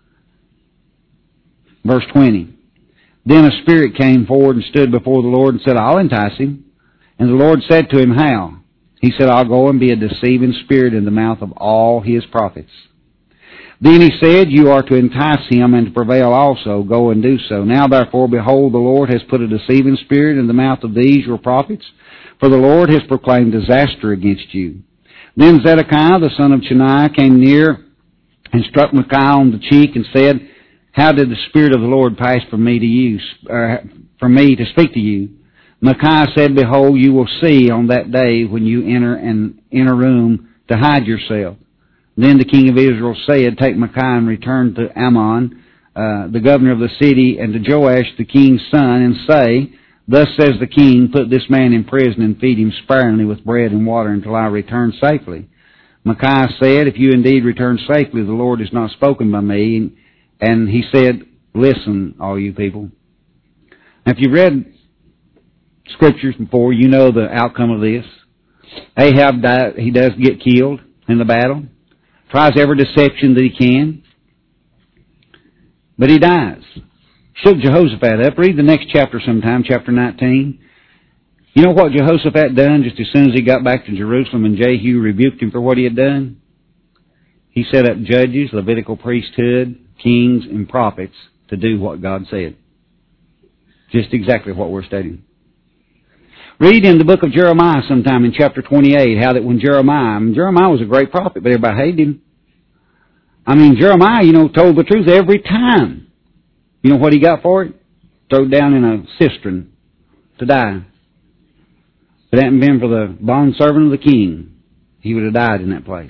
Verse 20. Then a spirit came forward and stood before the Lord and said, I'll entice him. And the Lord said to him, How? He said, I'll go and be a deceiving spirit in the mouth of all his prophets. Then he said, You are to entice him and to prevail also. Go and do so. Now therefore, behold, the Lord has put a deceiving spirit in the mouth of these your prophets, for the Lord has proclaimed disaster against you. Then Zedekiah, the son of Chenaanah, came near and struck Micaiah on the cheek and said, How did the Spirit of the Lord pass from me to speak to you? Micaiah said, Behold, you will see on that day when you enter an inner room to hide yourself. Then the king of Israel said, Take Micaiah and return to Ammon, the governor of the city, and to Joash the king's son, and say, Thus says the king, Put this man in prison and feed him sparingly with bread and water until I return safely. Micaiah said, If you indeed return safely, the Lord has not spoken by me. And he said, Listen, all you people. Now, if you've read Scriptures before, you know the outcome of this. Ahab died, he does get killed in the battle. Tries every deception that he can. But he dies. Shook Jehoshaphat up. Read the next chapter sometime, chapter 19. You know what Jehoshaphat done just as soon as he got back to Jerusalem and Jehu rebuked him for what he had done? He set up judges, Levitical priesthood, kings, and prophets to do what God said. Just exactly what we're studying. Read in the book of Jeremiah sometime in chapter 28 how that when Jeremiah was a great prophet, but everybody hated him. Jeremiah, told the truth every time. You know what he got for it? Thrown down in a cistern to die. If it hadn't been for the bondservant of the king, he would have died in that place.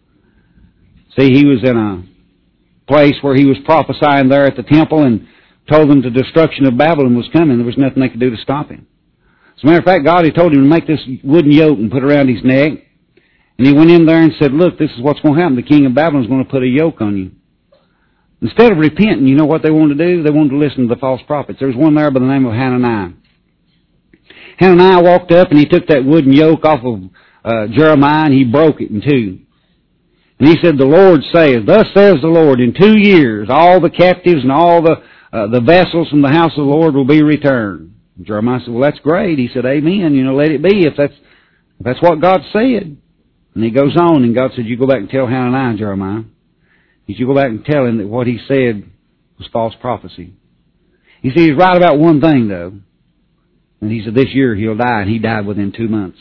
See, he was in a place where he was prophesying there at the temple and told them the destruction of Babylon was coming. There was nothing they could do to stop him. As a matter of fact, God had told him to make this wooden yoke and put it around his neck. And he went in there and said, Look, this is what's going to happen. The king of Babylon is going to put a yoke on you. Instead of repenting, you know what they wanted to do? They wanted to listen to the false prophets. There was one there by the name of Hananiah. Hananiah walked up and he took that wooden yoke off of Jeremiah and he broke it in two. And he said, The Lord saith, Thus says the Lord, in 2 years all the captives and all the vessels from the house of the Lord will be returned. And Jeremiah said, Well, that's great. He said, Amen. Let it be if that's what God said. And he goes on, and God said, You go back and tell Hananiah, Jeremiah. He said, You go back and tell him that what he said was false prophecy. He said, He's right about one thing, though. And he said, This year he'll die, and he died within 2 months.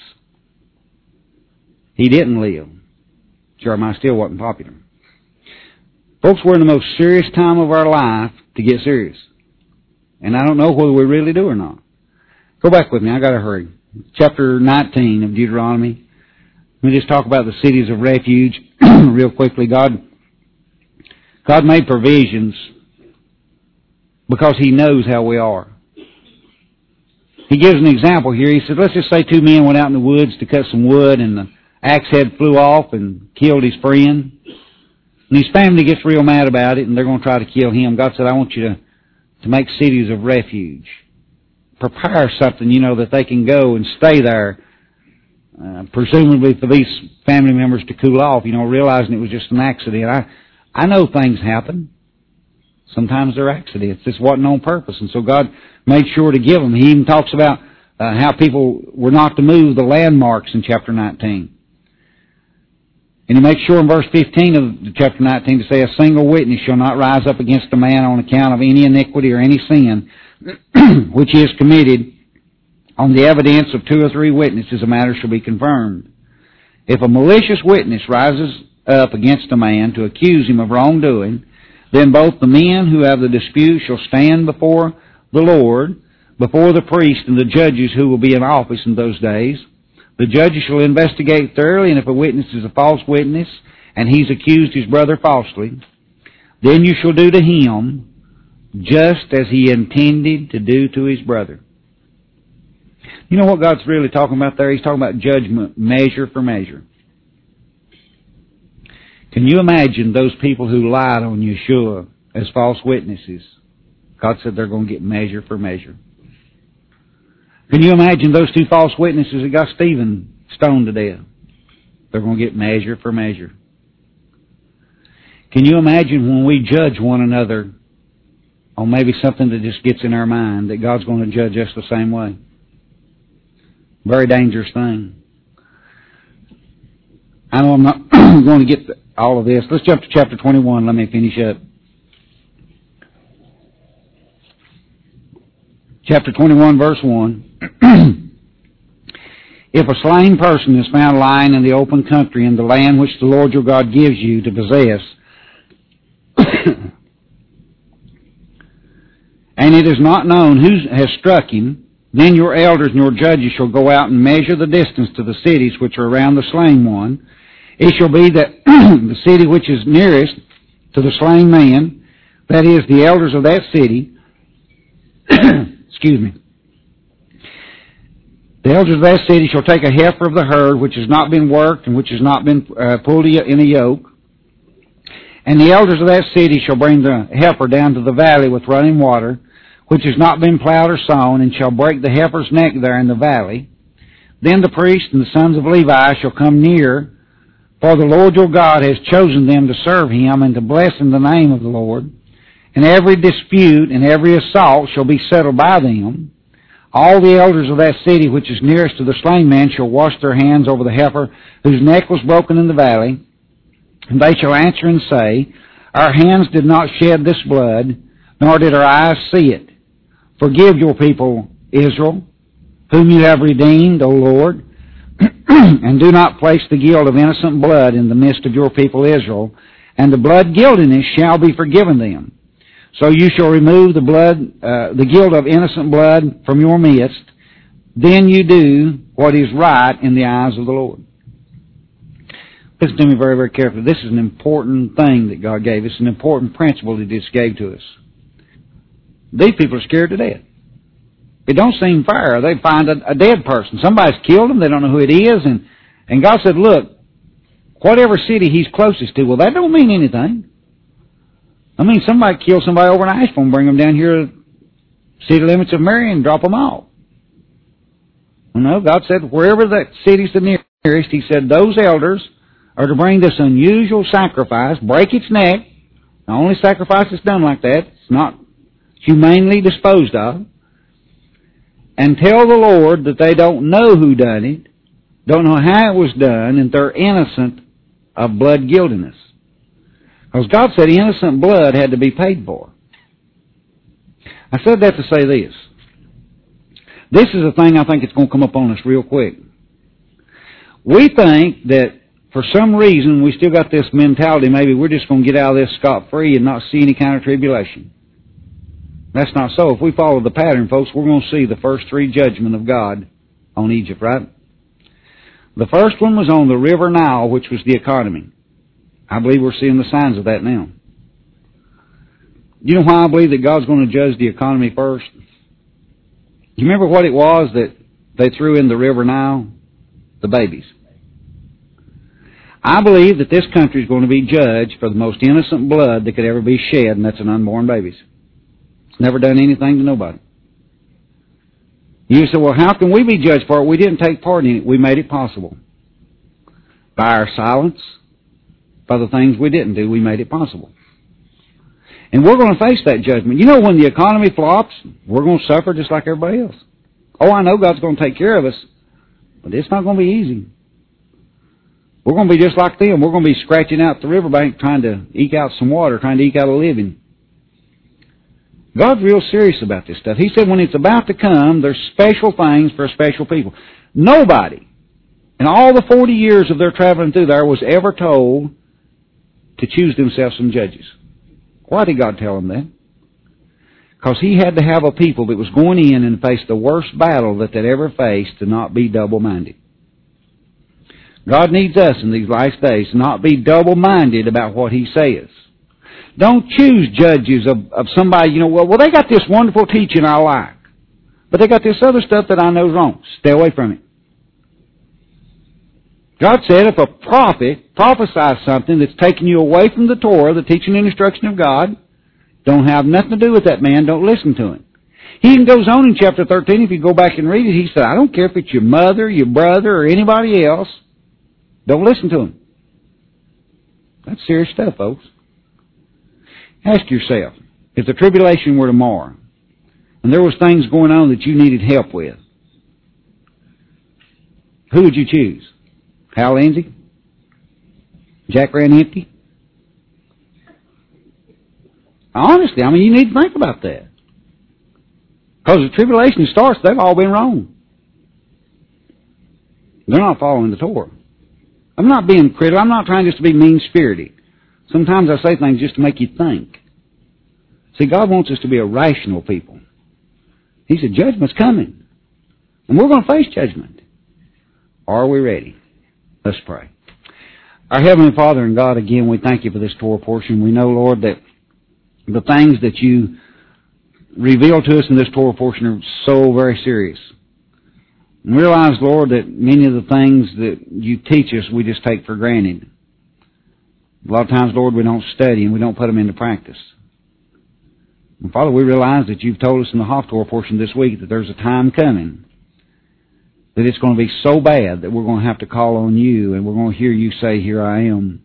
He didn't live. Jeremiah still wasn't popular. Folks, we're in the most serious time of our life to get serious. And I don't know whether we really do or not. Go back with me. I got to hurry. Chapter 19 of Deuteronomy. Let me just talk about the cities of refuge real quickly. God made provisions because He knows how we are. He gives an example here. He said, let's just say 2 men went out in the woods to cut some wood and the axe head flew off and killed his friend. And his family gets real mad about it and they're going to try to kill him. God said, I want you to make cities of refuge. Prepare something, that they can go and stay there. Presumably for these family members to cool off, realizing it was just an accident. I know things happen. Sometimes they're accidents. This wasn't on purpose. And so God made sure to give them. He even talks about how people were not to move the landmarks in chapter 19. And He makes sure in verse 15 of chapter 19 to say, A single witness shall not rise up against a man on account of any iniquity or any sin which he has committed. On the evidence of 2 or 3 witnesses, a matter shall be confirmed. If a malicious witness rises up against a man to accuse him of wrongdoing, then both the men who have the dispute shall stand before the Lord, before the priest and the judges who will be in office in those days. The judges shall investigate thoroughly, and if a witness is a false witness, and he's accused his brother falsely, then you shall do to him just as he intended to do to his brother. You know what God's really talking about there? He's talking about judgment, measure for measure. Can you imagine those people who lied on Yeshua as false witnesses? God said they're going to get measure for measure. Can you imagine those 2 false witnesses that got Stephen stoned to death? They're going to get measure for measure. Can you imagine when we judge one another on maybe something that just gets in our mind, that God's going to judge us the same way? Very dangerous thing. I know I'm not going to get all of this. Let's jump to chapter 21. Let me finish up. Chapter 21, verse 1. If a slain person is found lying in the open country in the land which the Lord your God gives you to possess, and it is not known who has struck him, then your elders and your judges shall go out and measure the distance to the cities which are around the slain one. It shall be that the city which is nearest to the slain man, that is, the elders of that city, excuse me, the elders of that city shall take a heifer of the herd which has not been worked and which has not been pulled in a yoke. And the elders of that city shall bring the heifer down to the valley with running water, which has not been plowed or sown, and shall break the heifer's neck there in the valley. Then the priest and the sons of Levi shall come near, for the Lord your God has chosen them to serve him and to bless in the name of the Lord. And every dispute and every assault shall be settled by them. All the elders of that city which is nearest to the slain man shall wash their hands over the heifer whose neck was broken in the valley. And they shall answer and say, Our hands did not shed this blood, nor did our eyes see it. Forgive your people, Israel, whom you have redeemed, O Lord, and do not place the guilt of innocent blood in the midst of your people Israel, and the blood guiltiness shall be forgiven them. So you shall remove the guilt of innocent blood from your midst. Then you do what is right in the eyes of the Lord. Listen to me very, very carefully. This is an important thing that God gave us, an important principle that He just gave to us. These people are scared to death. It don't seem fair. They find a dead person. Somebody's killed them. They don't know who it is. And God said, look, whatever city he's closest to, well, that don't mean anything. I mean, somebody killed somebody over in Asheville and bring them down here to city limits of Marion and drop them off. You know, God said, wherever that city's the nearest, He said, those elders are to bring this unusual sacrifice, break its neck. The only sacrifice that's done like that, it's not humanely disposed of, and tell the Lord that they don't know who done it, don't know how it was done, and they're innocent of blood guiltiness. Because God said innocent blood had to be paid for. I said that to say this. This is a thing I think it's going to come up on us real quick. We think that for some reason we still got this mentality, maybe we're just going to get out of this scot-free and not see any kind of tribulation. That's not so. If we follow the pattern, folks, we're going to see the first three judgments of God on Egypt, right? The first one was on the river Nile, which was the economy. I believe we're seeing the signs of that now. You know why I believe that God's going to judge the economy first? You remember what it was that they threw in the river Nile? The babies. I believe that this country is going to be judged for the most innocent blood that could ever be shed, and that's an unborn babies. It's never done anything to nobody. You say, well, how can we be judged for it? We didn't take part in it. We made it possible. By our silence, by the things we didn't do, we made it possible. And we're going to face that judgment. You know, when the economy flops, we're going to suffer just like everybody else. Oh, I know God's going to take care of us, but it's not going to be easy. We're going to be just like them. We're going to be scratching out the riverbank trying to eke out some water, trying to eke out a living. God's real serious about this stuff. He said when it's about to come, there's special things for special people. Nobody in all the 40 years of their traveling through there was ever told to choose themselves some judges. Why did God tell them that? Because He had to have a people that was going in and face the worst battle that they'd ever faced to not be double-minded. God needs us in these last days to not be double-minded about what He says. Don't choose judges of somebody, you know, well, they got this wonderful teaching I like, but they got this other stuff that I know is wrong. Stay away from it. God said if a prophet prophesies something that's taking you away from the Torah, the teaching and instruction of God, don't have nothing to do with that man, don't listen to him. He even goes on in chapter 13, if you go back and read it, he said, I don't care if it's your mother, your brother, or anybody else, don't listen to him. That's serious stuff, folks. Ask yourself, if the tribulation were tomorrow, and there was things going on that you needed help with, who would you choose? Hal Lindsey? Jack Ran Empty? Honestly, I mean, you need to think about that. Because the tribulation starts, they've all been wrong. They're not following the Torah. I'm not being critical. I'm not trying just to be mean-spirited. Sometimes I say things just to make you think. See, God wants us to be a rational people. He said, judgment's coming. And we're going to face judgment. Are we ready? Let's pray. Our Heavenly Father and God, again, we thank you for this Torah portion. We know, Lord, that the things that you reveal to us in this Torah portion are so very serious. And realize, Lord, that many of the things that you teach us, we just take for granted. A lot of times, Lord, we don't study and we don't put them into practice. And Father, we realize that you've told us in the Haftorah portion this week that there's a time coming that it's going to be so bad that we're going to have to call on you and we're going to hear you say, here I am.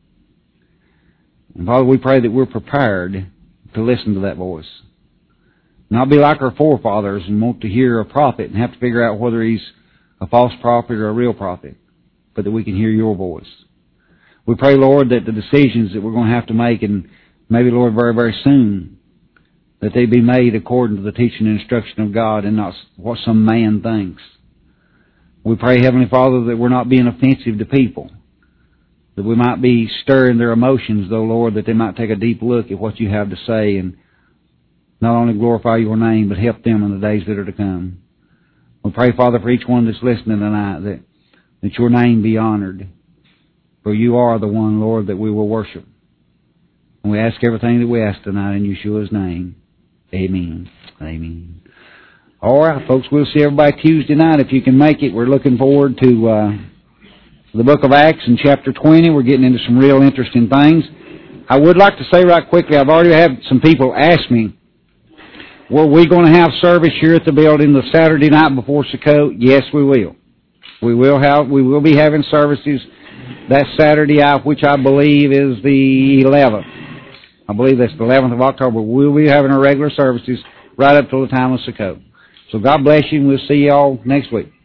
And Father, we pray that we're prepared to listen to that voice. Not be like our forefathers and want to hear a prophet and have to figure out whether he's a false prophet or a real prophet, but that we can hear your voice. We pray, Lord, that the decisions that we're going to have to make, and maybe, Lord, very, very soon, that they be made according to the teaching and instruction of God and not what some man thinks. We pray, Heavenly Father, that we're not being offensive to people, that we might be stirring their emotions, though, Lord, that they might take a deep look at what you have to say and not only glorify your name, but help them in the days that are to come. We pray, Father, for each one that's listening tonight, that your name be honored. For you are the one, Lord, that we will worship. And we ask everything that we ask tonight in Yeshua's name. Amen. Amen. All right, folks, we'll see everybody Tuesday night if you can make it. We're looking forward to the book of Acts in chapter 20. We're getting into some real interesting things. I would like to say right quickly, I've already had some people ask me, were we going to have service here at the building the Saturday night before Sukkot? Yes, we will. We will be having services that Saturday, which I believe is the 11th. I believe that's the 11th of October. We'll be having our regular services right up till the time of Sukkot. So God bless you, and we'll see you all next week.